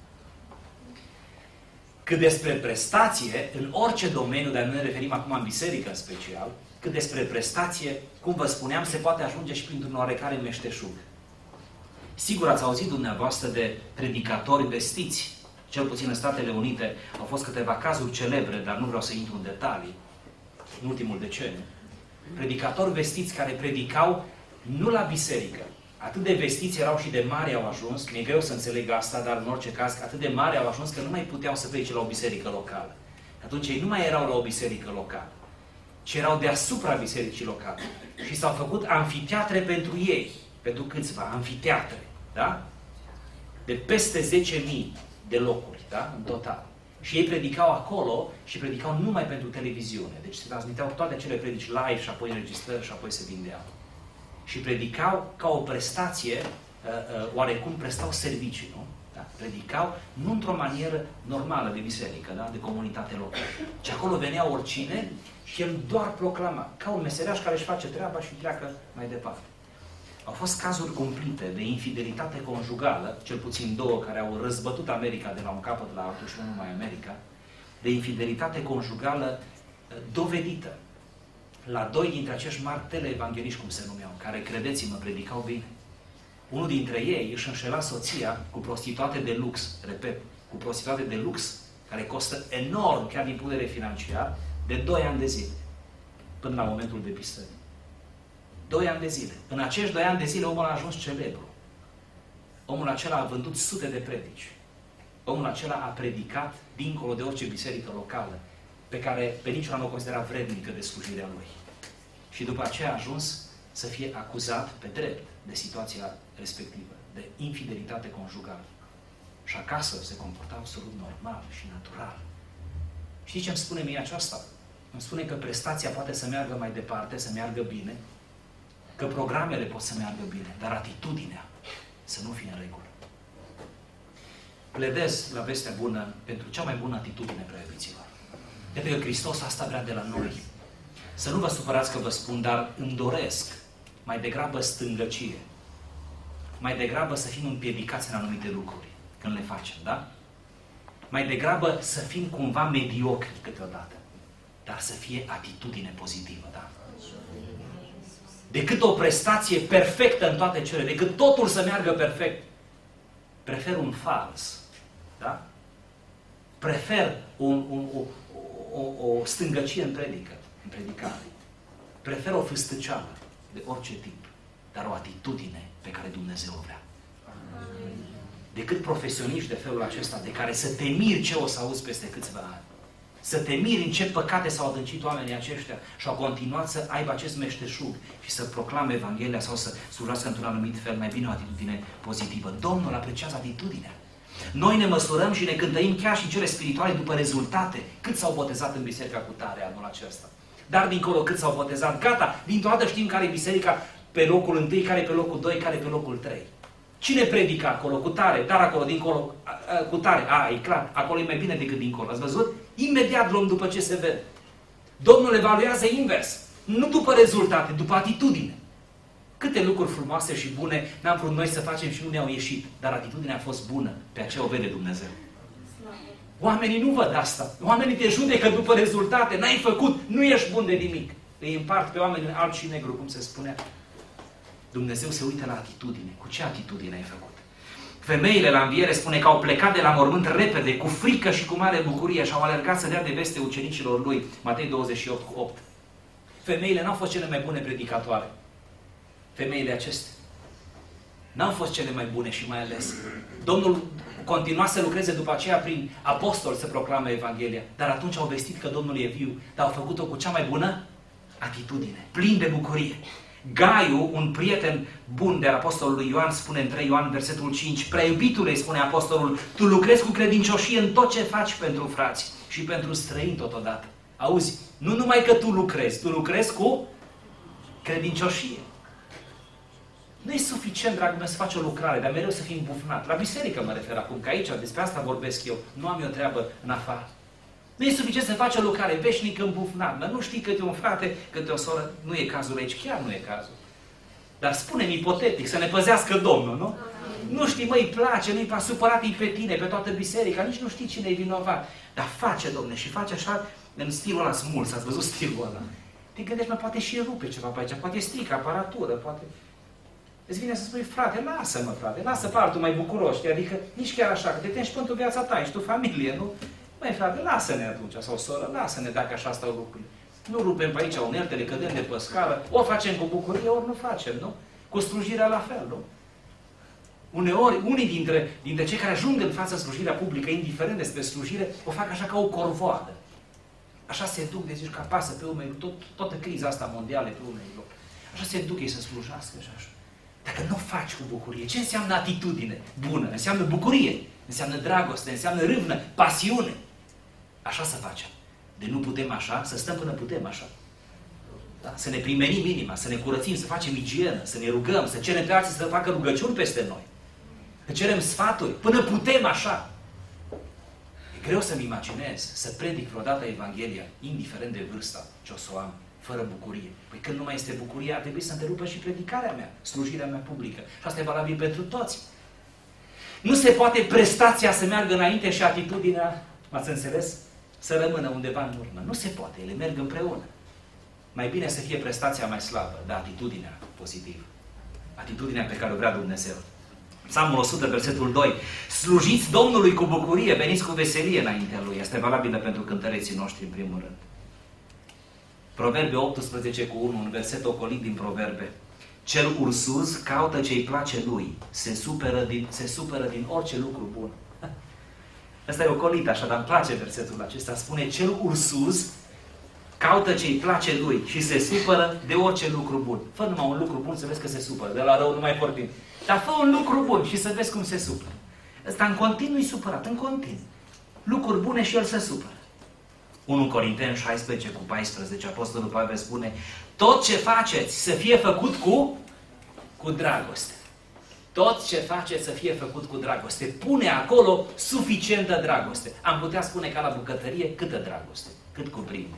Cât despre prestație, în orice domeniu, dar noi ne referim acum în biserică în special, cât despre prestație, cum vă spuneam, se poate ajunge și printr-un oarecare meșteșug. Sigur ați auzit dumneavoastră de predicatori vestiți. Cel puțin în Statele Unite au fost câteva cazuri celebre, dar nu vreau să intru în detalii, în ultimul deceniu. Predicatori vestiți care predicau nu la biserică. Atât de vestiți erau și de mari au ajuns, mi-e greu să înțeleg asta, dar în orice caz, atât de mari au ajuns că nu mai puteau să predice la o biserică locală. Atunci ei nu mai erau la o biserică locală, ci erau deasupra bisericii locale. Și s-au făcut amfiteatre pentru ei, pentru câțiva, amfiteatre, da? De peste zece mii de locuri, da? În total. Și ei predicau acolo și predicau numai pentru televiziune. Deci se transmiteau toate acele predici live și apoi înregistrări și apoi se vindeau. Și predicau ca o prestație, uh, uh, oarecum prestau servicii, nu? Da? Predicau nu într-o manieră normală de biserică, da? De comunitate locală. Și acolo venea oricine și el doar proclama, ca un meseriaș care își face treaba și pleacă mai departe. Au fost cazuri cumplite de infidelitate conjugală, cel puțin două care au răzbătut America de la un capăt la altul și nu numai America, de infidelitate conjugală dovedită. La doi dintre acești mari teleevangeliști, cum se numeau, care, credeți-mă, predicau bine. Unul dintre ei își înșela soția cu prostituate de lux, repet, cu prostituate de lux, care costă enorm, chiar din punct de vedere financiar, de doi ani de zile, până la momentul depistării. doi ani de zile. În acești doi ani de zile omul a ajuns celebru. Omul acela a vândut sute de predici. Omul acela a predicat dincolo de orice biserică locală, pe care pe niciuna nu o considera vrednică de slujirea lui. Și după aceea a ajuns să fie acuzat pe drept de situația respectivă, de infidelitate conjugală. Și acasă se comporta absolut normal și natural. Știi ce îmi spune mie aceasta? Îmi spune că prestația poate să meargă mai departe, să meargă bine, că programele pot să meargă bine, dar atitudinea să nu fie în regulă. Pledez la vestea bună pentru cea mai bună atitudine, prea iubiților. Cred că Hristos asta vrea de la noi. Să nu vă supărați că vă spun, dar îmi doresc mai degrabă stângăcie. Mai degrabă să fim împiedicați în anumite lucruri când le facem, da? Mai degrabă să fim cumva mediocri câteodată, dar să fie atitudine pozitivă, da? Decât o prestație perfectă în toate cele, decât totul să meargă perfect, prefer un fals, da? Prefer un, un, o, o, o stângăcie în predică, în predicare. Prefer o fâstăceală de orice tip, dar o atitudine pe care Dumnezeu o vrea. Decât profesioniști de felul acesta, de care să te miri ce o să auzi peste câțiva ani. Să te miri în ce păcate s-au adâncit oamenii aceștia și au continuat să aibă acest meșteșug și să proclame Evanghelia sau să slujească într-un anumit fel, mai bine o atitudine pozitivă. Domnul apreciază atitudinea. Noi ne măsurăm și ne cântărim chiar și în cele spirituale după rezultate. Cât s-au botezat în biserica cu tare anul acesta? Dar dincolo cât s-au botezat? Gata, dintr-o dată știm care e biserica pe locul întâi, care e pe locul doi, care e pe locul trei. Cine predică acolo? Cu tare, dar acolo, dincolo, cu tare. A, e clar, acolo e mai bine decât dincolo. Ați văzut? Imediat luăm după ce se vede. Domnul evaluează invers. Nu după rezultate, după atitudine. Câte lucruri frumoase și bune n-am vrut noi să facem și nu ne-au ieșit. Dar atitudinea a fost bună. Pe aceea o vede Dumnezeu. Oamenii nu văd asta. Oamenii te judecă după rezultate. N-ai făcut, nu ești bun de nimic. Îi împart pe oameni în alb și negru, cum se spunea. Dumnezeu se uită la atitudine. Cu ce atitudine ai făcut? Femeile la înviere spune că au plecat de la mormânt repede, cu frică și cu mare bucurie și au alergat să dea de veste ucenicilor lui. Matei douăzeci și opt cu opt. Femeile n-au fost cele mai bune predicatoare. Femeile acestea n-au fost cele mai bune și mai ales. Domnul continua să lucreze după aceea prin apostoli să proclame Evanghelia. Dar atunci au vestit că Domnul e viu, dar au făcut-o cu cea mai bună atitudine, plin de bucurie. Gaiu, un prieten bun de apostolul lui Ioan, spune în trei Ioan, versetul cinci, prea iubitule, spune apostolul, tu lucrezi cu credincioșie în tot ce faci pentru frați și pentru străini totodată. Auzi, nu numai că tu lucrezi, tu lucrezi cu credincioșie. Nu e suficient, dragul meu, să faci o lucrare, dar mereu să fii îmbufnat. La biserică mă refer acum, că aici, despre asta vorbesc eu, nu am eu treabă în afară. Nu e suficient să faci o lucrare veșnic îmbufnat, dar nu știi câte un frate, câte o soră, nu e cazul aici, chiar nu e cazul. Dar spune-mi ipotetic, să ne păzească Domnul, nu? Nu știi, mă, îi place, nu-i place, supărat-i pe tine, pe toată biserica, nici nu știi cine e vinovat. Dar face, Domne, și face așa, în stilul ăla smuls, ați văzut stilul ăla. Te gândești, mă, poate și rupe ceva pe aici, poate strică aparatură, poate... Îți vine să spui, frate, lasă-mă, frate, lasă pe altul mai bucuroși, adică nici chiar așa, că te temi și pentru viața ta, ești tu familie, nu? Măi, frate, lasă-ne atunci, sau soră, lasă-ne dacă așa stau lucrurile. Nu rupem pe aici uneltele, cădem de pe scară, ori facem cu bucurie, ori nu facem, nu? Cu slujirea la fel, nu? Uneori, unii dintre, dintre cei care ajung în fața slujirea publică, indiferent despre slujire, o fac așa ca o corvoadă. Așa se duc, de zici, că apasă pe umeri, tot, toată criza asta mondială pe umeri lor. Așa se duc ei să slujească și așa. Dacă nu o faci cu bucurie, ce înseamnă atitudine bună? Înseamnă bucurie, înseamnă dragoste, înseamnă râvnă, pasiune. Așa să facem. De nu putem așa, să stăm până putem așa. Da? Să ne primenim inima, să ne curățim, să facem igienă, să ne rugăm, să cerem pe alții să facă rugăciuni peste noi. Să cerem sfaturi, până putem așa. E greu să-mi imaginez să predic vreodată Evanghelia, indiferent de vârsta ce o să o am, fără bucurie. Păi când nu mai este bucurie, ar trebui să întrerupă și predicarea mea, slujirea mea publică. Și asta e valabil pentru toți. Nu se poate prestația să meargă înainte și atitudinea, m-ați înțeles? Să rămână undeva în urmă. Nu se poate, ele merg împreună. Mai bine să fie prestația mai slabă, dar atitudinea pozitivă. Atitudinea pe care o vrea Dumnezeu. Psalmul o sută, versetul doi. Slujiți Domnului cu bucurie, veniți cu veselie înaintea Lui. Este valabilă pentru cântăreții noștri, în primul rând. Proverbe optsprezece cu unu, un verset ocolit din Proverbe. Cel ursuz caută ce-i place lui, se supără din, se supără din orice lucru bun. Asta e ocolit așa, dar îmi place versetul acesta. Spune, cel ursuz caută ce-i place lui și se supără de orice lucru bun. Fă numai un lucru bun să vezi că se supără, de la rău nu mai vorbim. Dar fă un lucru bun și să vezi cum se supără. Ăsta în continuu e supărat, în continuu. Lucruri bune și el se supără. unu Corinteni șaisprezece cu paisprezece, Apostolul Pavel spune, tot ce faceți să fie făcut cu, cu dragoste. Tot ce faceți să fie făcut cu dragoste. Pune acolo suficientă dragoste. Am putea spune ca la bucătărie, câtă dragoste, cât cuprinde.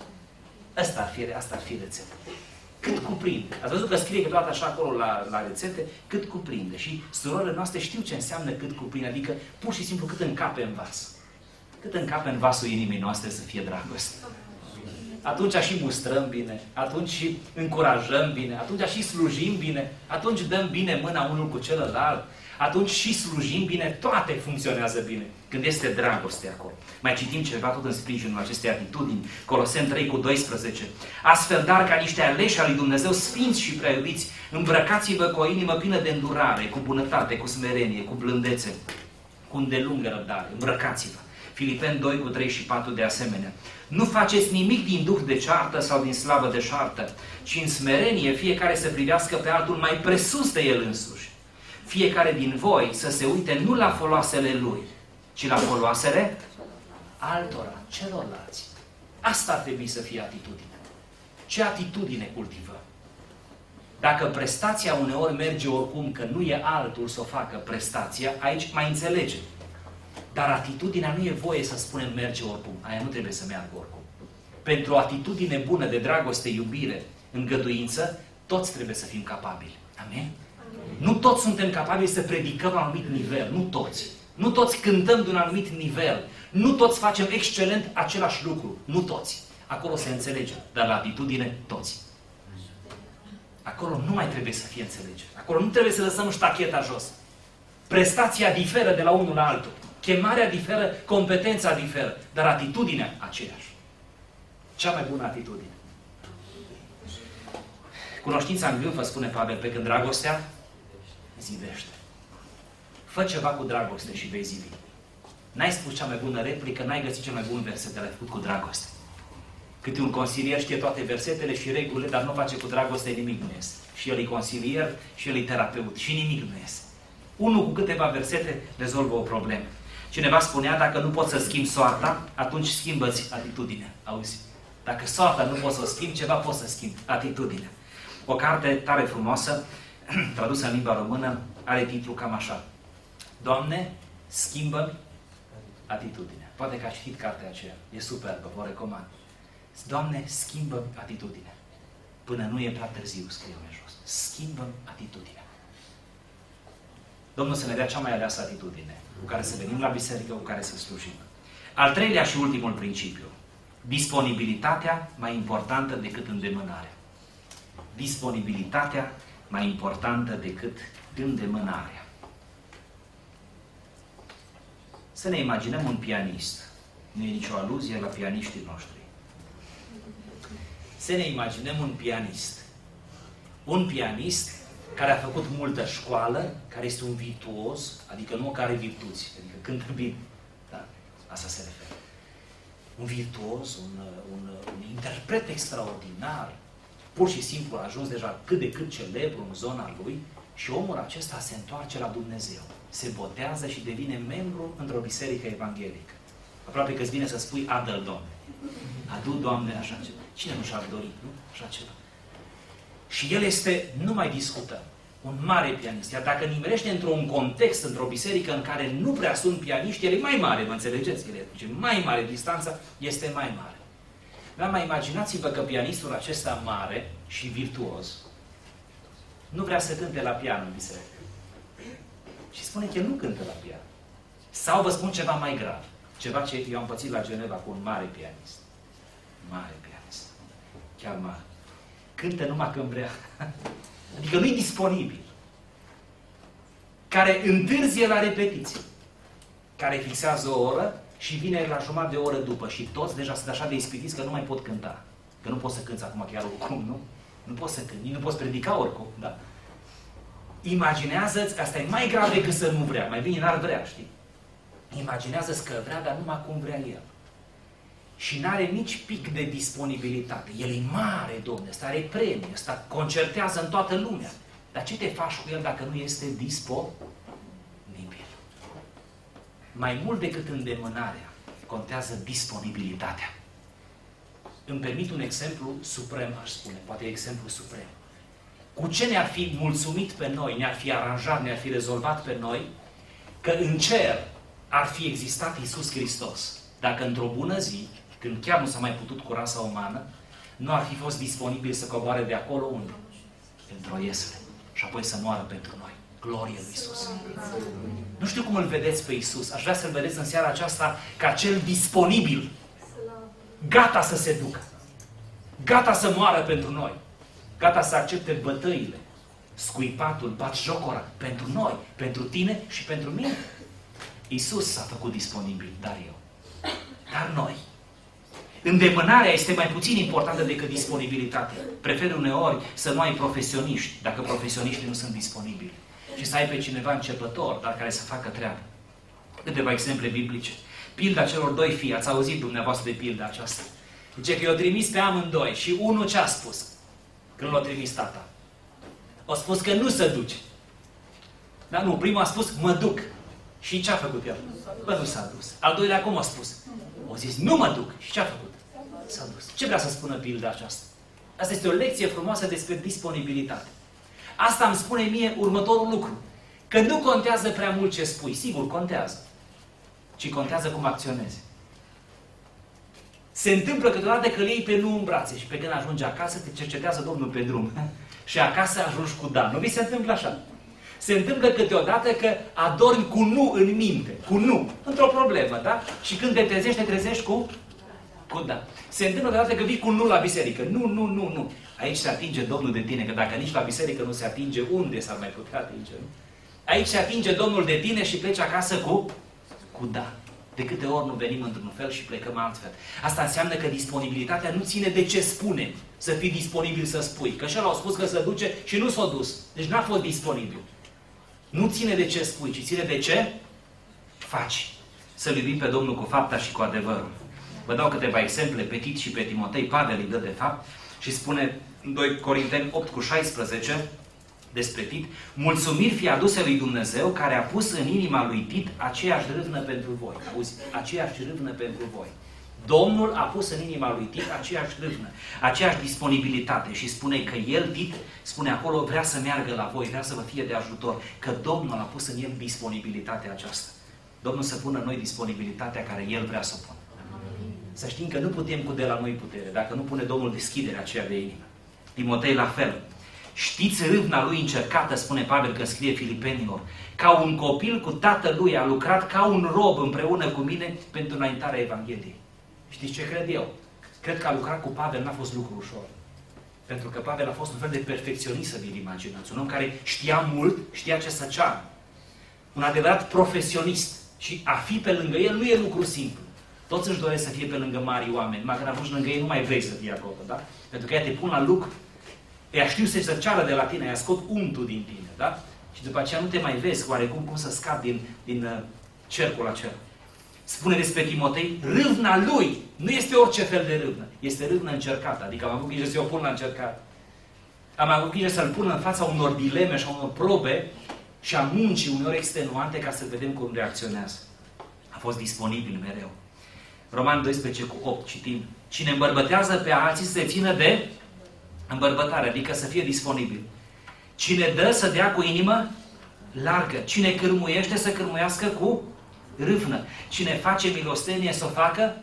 Asta ar fi, asta ar fi rețeta. Cât cuprinde. Ați văzut că scrie toată așa acolo la, la rețete, cât cuprinde. Și surorile noastre știu ce înseamnă cât cuprinde, adică pur și simplu cât încape în vas. Cât încape în vasul inimii noastre să fie dragoste. Atunci și mustrăm bine, atunci și încurajăm bine, atunci și slujim bine, atunci dăm bine mâna unul cu celălalt, atunci și slujim bine, toate funcționează bine. Când este dragoste acolo. Mai citim ceva tot în sprijinul acestei atitudini. Coloseni trei cu doisprezece. Astfel, dar ca niște aleși al lui Dumnezeu, sfinți și prea iubiți, îmbrăcați-vă cu o inimă plină de îndurare, cu bunătate, cu smerenie, cu blândețe, cu îndelungă răbdare. Îmbrăcați-vă. Filipeni doi cu trei și patru de asemenea. Nu faceți nimic din duh de ceartă sau din slavă de șartă, ci în smerenie fiecare să privească pe altul mai presus de el însuși. Fiecare din voi să se uite nu la foloasele lui, ci la foloasele altora, celorlalți. Asta ar trebui să fie atitudinea. Ce atitudine cultivăm? Dacă prestația uneori merge oricum, că nu e altul să o facă prestația, aici mai înțelegem. Dar atitudinea nu e voie să spunem merge oricum. Aia nu trebuie să meargă oricum. Pentru o atitudine bună de dragoste, iubire, îngăduință, toți trebuie să fim capabili. Amen? Nu toți suntem capabili să predicăm la un anumit nivel. Nu toți. Nu toți cântăm de un anumit nivel. Nu toți facem excelent același lucru. Nu toți. Acolo se înțelege. Dar la atitudine, toți. Acolo nu mai trebuie să fie înțelegere. Acolo nu trebuie să lăsăm ștacheta jos. Prestația diferă de la unul la altul. Chemarea diferă, competența diferă, dar atitudinea aceeași. Cea mai bună atitudine. Cunoștința îngânfă, spune Pavel, pe când dragostea zidește. Fă ceva cu dragoste și vei zidi. N-ai spus cea mai bună replică, n-ai găsit cel mai bun verset, l-ai făcut cu dragoste. Câte un consilier știe toate versetele și regulile, dar nu face cu dragoste, nimic nu este. Și el e consilier, și el e terapeut, și nimic nu este. Unul cu câteva versete rezolvă o problemă. Cineva spunea, dacă nu poți să schimbi soarta, atunci schimbă-ți atitudinea. Auzi? Dacă soarta nu poți să o schimbi, ceva poți să schimbi. Atitudinea. O carte tare frumoasă, tradusă în limba română, are titlu cam așa. Doamne, schimbă atitudinea. Poate că ați citit cartea aceea. E superbă, vă recomand. Doamne, schimbă atitudinea. Până nu e prea târziu, scrie mai jos. Schimbă atitudinea. Domnul să ne dea cea mai aleasă atitudine, cu care să venim la biserică, cu care să slujim. Al treilea și ultimul principiu. Disponibilitatea mai importantă decât îndemânarea. Disponibilitatea mai importantă decât îndemânarea. Să ne imaginăm un pianist. Nu e nicio aluzie la pianiștii noștri. Să ne imaginăm un pianist. Un pianist care a făcut multă școală, care este un virtuos, adică nu care virtuți, adică cântă bine. Da? Asta se referă. Un virtuos, un, un, un interpret extraordinar, pur și simplu a ajuns deja cât de cât celebru în zona lui și omul acesta se întoarce la Dumnezeu. Se botează și devine membru într-o biserică evanghelică. Aproape că îți vine să spui, adă-l, Doamne. Adu, Doamne, așa ceva. Cine nu și-ar dori, nu? Așa ceva. Și el este, nu mai discutăm, un mare pianist. Iar dacă nimerește într-un context, într-o biserică în care nu prea sunt pianiști, el e mai mare, mă înțelegeți? El e mai mare, distanța este mai mare. Dar mai imaginați-vă că pianistul acesta mare și virtuos nu vrea să cânte la pian în biserică. Și spune că el nu cântă la pian. Sau vă spun ceva mai grav. Ceva ce eu am pățit la Geneva cu un mare pianist. Mare pianist. Chiar mare. Cântă numai când vrea. Adică nu-i disponibil. care întârzie la repetiție, care fixează o oră și vine la jumătate de oră după și toți deja sunt așa de ispitiți că nu mai pot cânta. Că nu poți să cânți acum chiar oricum, nu? Nu poți să cânti, nu poți predica oricum, da? Imaginează-ți, asta e mai grav decât să nu vrea, mai bine n-ar vrea, știi? Imaginează-ți că vrea, dar numai cum vrea el. Și n-are nici pic de disponibilitate. El e mare, Domne, ăsta are premie, ăsta concertează în toată lumea. Dar ce te faci cu el dacă nu este disponibil? Mai mult decât îndemânarea, contează disponibilitatea. Îmi permit un exemplu suprem, aș spune, poate exemplu suprem. Cu ce ne-ar fi mulțumit pe noi, ne-ar fi aranjat, ne-ar fi rezolvat pe noi, că în cer ar fi existat Iisus Hristos, dacă într-o bună zi, când chiar nu s-a mai putut cu rasa umană, nu ar fi fost disponibil să coboare de acolo unde? Într-o iesle. Și apoi să moară pentru noi. Glorie lui Iisus. Nu știu cum îl vedeți pe Iisus. Aș vrea să-L vedeți în seara aceasta ca cel disponibil. Gata să se ducă. Gata să moară pentru noi. Gata să accepte bătăile, scuipatul, batjocora pentru noi, pentru tine și pentru mine. Iisus s-a făcut disponibil, dar eu. Dar noi. Îndemânarea este mai puțin importantă decât disponibilitatea. Prefer uneori să nu ai profesioniști, dacă profesioniștii nu sunt disponibili. Și să ai pe cineva începător, dar care să facă treabă. Câteva exemple biblice. Pilda celor doi fii, ați auzit dumneavoastră de pilda aceasta. Zice că i-o trimis pe amândoi și unul ce a spus când l-a trimis tata? A spus că nu se duce. Dar nu, primul a spus, mă duc. Și ce a făcut el? Bă, nu s-a dus. Al doilea cum a spus? A zis, nu mă duc. Și ce a făcut? S-a dus. Ce vrea să spună pilda aceasta? Asta este o lecție frumoasă despre disponibilitate. Asta îmi spune mie următorul lucru. Că nu contează prea mult ce spui. Sigur, contează. Ci contează cum acționezi. Se întâmplă câteodată că îl iei pe nu în brațe și pe când ajungi acasă te cercetează Domnul pe drum. Și acasă ajungi cu da. Nu vi se întâmplă așa? Se întâmplă câteodată că adormi cu nu în minte. Cu nu. Într-o problemă, da? Și când te trezești, te trezești cu cu da. Se întâmplă câteodată că vii cu nu la biserică. Nu, nu, nu, nu. Aici se atinge Domnul de tine, că dacă nici la biserică nu se atinge, unde s-ar mai putea atinge? Nu? Aici se atinge Domnul de tine și pleci acasă cu cu da. De câte ori nu venim într-un fel și plecăm altfel. Asta înseamnă că disponibilitatea nu ține de ce spune. Să fii disponibil să spui. Că și-l au spus că se duce și nu s-a dus. Deci n-a fost disponibil. Nu ține de ce spui, ci ține de ce faci. Să-L iubim pe Domnul cu fapta și cu adevărul. Vă dau câteva exemple pe Tit și pe Timotei. Pavel îi dă de fapt și spune în doi Corinteni opt cu șaisprezece despre Tit: mulțumiri fie aduse lui Dumnezeu care a pus în inima lui Tit aceeași râvnă pentru voi. Auzi? Aceeași râvnă pentru voi. Domnul a pus în inima lui Tit aceeași râvnă, aceeași disponibilitate și spune că el, Tit, spune acolo, vrea să meargă la voi, vrea să vă fie de ajutor, că Domnul a pus în el disponibilitatea aceasta. Domnul să pună în noi disponibilitatea care el vrea să o pună. Să știm că nu putem cu de la noi putere, dacă nu pune Domnul deschiderea aceea de inimă. Timotei la fel. Știți râvna lui încercată, spune Pavel că scrie Filipenilor, ca un copil cu tatălui a lucrat ca un rob împreună cu mine pentru înaintarea Evangheliei. Știți ce cred eu? Cred că a lucrat cu Pavel n-a fost lucru ușor. Pentru că Pavel a fost un fel de perfecționist, să vi-l imaginați. Un om care știa mult, știa ce să ceară. Un adevărat profesionist. Și a fi pe lângă el nu e lucru simplu. Toți își doresc să fie pe lângă mari oameni. Mai când ajungi lângă ei, nu mai vrei să fii acolo, da? Pentru că ea te pun la lucru. Ea știu să ceară de la tine, ea scot untul din tine, da? Și după aceea nu te mai vezi oarecum cum să scapi din, din uh, cercul acela. Spune despre Timotei, râvna lui nu este orice fel de râvnă. Este râvnă încercată. Adică am avut grijă să o pun la încercare. Am avut grijă să-l pun în fața unor dileme și a unor probe și a muncii uneori extenuante ca să vedem cum reacționează. A fost disponibil mereu. Roman doisprezece cu opt citim. Cine îmbărbătează pe alții să se țină de îmbărbătare, adică să fie disponibil. Cine dă să dea cu inimă largă. Cine cârmuiește să cârmuiască cu râvnă. Cine face milostenie să o facă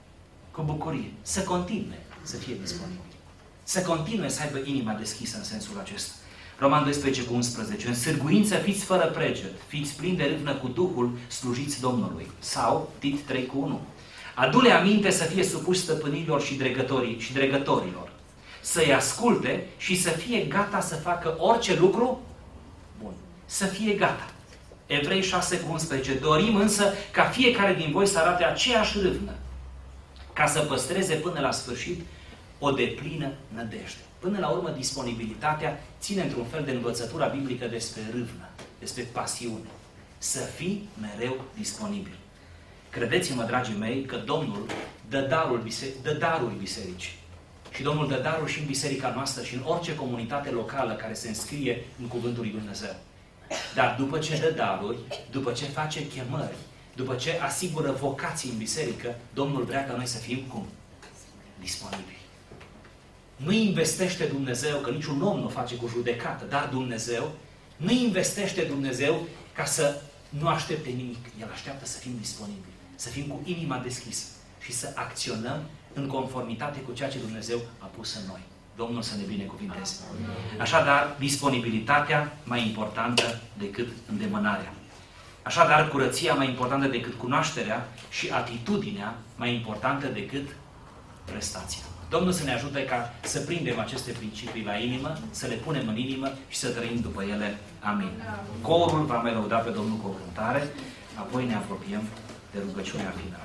cu bucurie. Să continue să fie disponibil. Să continue să aibă inima deschisă în sensul acesta. Roman doisprezece cu unsprezece. În sârguință fiți fără preget, fiți plini de râvnă cu Duhul, slujiți Domnului. Sau Tit trei cu unu. Adu-le aminte să fie supuși stăpânilor și dregătorii și dregătorilor. Să-i asculte și să fie gata să facă orice lucru bun. Să fie gata. Evrei șase cu unsprezece. Dorim însă ca fiecare din voi să arate aceeași râvnă, ca să păstreze până la sfârșit o deplină nădejde. Până la urmă, disponibilitatea ține într-un fel de învățătura biblică despre râvnă, despre pasiune. Să fii mereu disponibil. Credeți-mă, dragii mei, că Domnul dă darul, biseric- dă darul bisericii. Și Domnul dă darul și în biserica noastră și în orice comunitate locală care se înscrie în Cuvântul lui Dumnezeu. Dar după ce dă daruri, după ce face chemări, după ce asigură vocații în biserică, Domnul vrea ca noi să fim cum? Disponibili. Nu investește Dumnezeu, că niciun om nu face cu judecată, dar Dumnezeu, nu investește Dumnezeu ca să nu aștepte nimic. El așteaptă să fim disponibili, să fim cu inima deschisă și să acționăm în conformitate cu ceea ce Dumnezeu a pus în noi. Domnul să ne binecuvinteze. Așadar, disponibilitatea mai importantă decât îndemânarea. Așadar, curăția mai importantă decât cunoașterea și atitudinea mai importantă decât prestația. Domnul să ne ajute ca să prindem aceste principii la inimă, să le punem în inimă și să trăim după ele. Amin. Corul va mai lăuda pe Domnul cu o cântare, apoi ne apropiem de rugăciunea finală.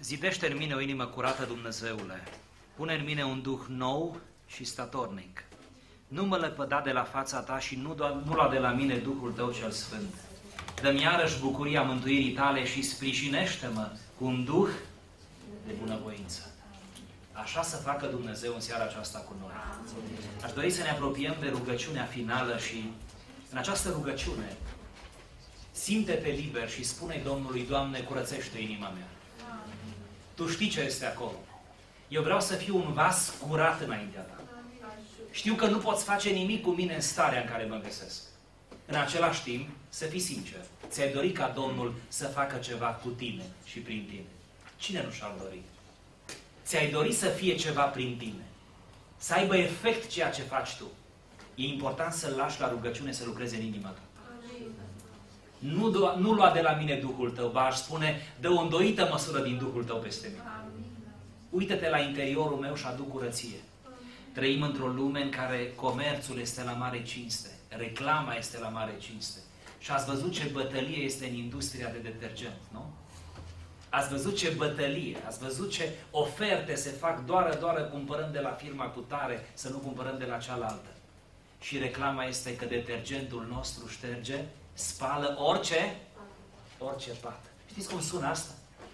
Zidește în mine o inimă curată, Dumnezeule. Pune în mine un duh nou și statornic. Nu mă lepăda de la fața ta și nu, doar, nu lua de la mine Duhul tău cel Sfânt. Dă-mi iarăși bucuria mântuirii tale și sprijinește-mă cu un duh de bunăvoință. Așa să facă Dumnezeu în seara aceasta cu noi. Aș dori să ne apropiem de rugăciunea finală și în această rugăciune simte-te liber și spune Domnului: Doamne, curățește inima mea. Tu știi ce este acolo. Eu vreau să fiu un vas curat înaintea ta. Știu că nu poți face nimic cu mine în starea în care mă găsesc. În același timp, să fii sincer, ți-ai dorit ca Domnul să facă ceva cu tine și prin tine. Cine nu și-ar dori? Ți-ai dorit să fie ceva prin tine. Să aibă efect ceea ce faci tu. E important să-L lași la rugăciune să lucreze în inima ta. Nu, do- nu lua de la mine Duhul tău, ba aș spune, dă o îndoită măsură din Duhul tău peste mine. Uită-te la interiorul meu și adu curăție. Trăim într-o lume în care comerțul este la mare cinste, reclama este la mare cinste. Și ați văzut ce bătălie este în industria de detergent, nu? Ați văzut ce bătălie, ați văzut ce oferte se fac doar, doar cumpărând de la firma cu tare, să nu cumpărăm de la cealaltă. Și reclama este că detergentul nostru șterge, spală orice, orice pată. Știți cum sună asta?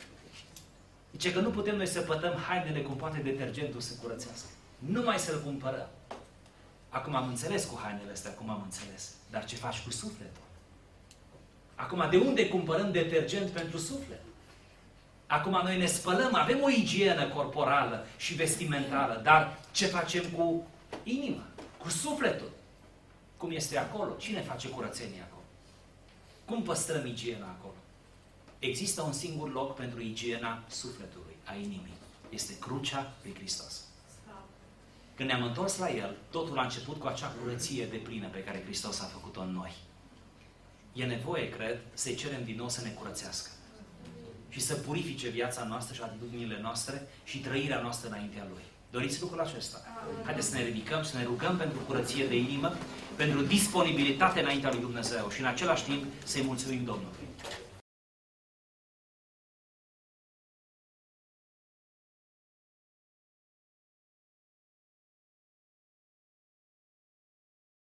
Zice că nu putem noi să pătăm hainele cum poate detergentul să curățească. Numai să-l cumpărăm. Acum am înțeles cu hainele astea, acum am înțeles. Dar ce faci cu sufletul? Acum, de unde cumpărăm detergent pentru suflet? Acum noi ne spălăm, avem o igienă corporală și vestimentală, dar ce facem cu inima, cu sufletul? Cum este acolo? Cine face curățenie acolo? Cum păstrăm igiena acolo? Există un singur loc pentru igiena sufletului, a inimii. Este crucea lui Hristos. Când ne-am întors la El, totul a început cu acea curăție deplină pe care Hristos a făcut-o în noi. E nevoie, cred, să-i cerem din nou să ne curățească și să purifice viața noastră și atitudinile noastre și trăirea noastră înaintea Lui. Doriți lucrul acesta? Haideți să ne ridicăm, să ne rugăm pentru curăție de inimă, pentru disponibilitate înaintea lui Dumnezeu și în același timp să-i mulțumim Domnului.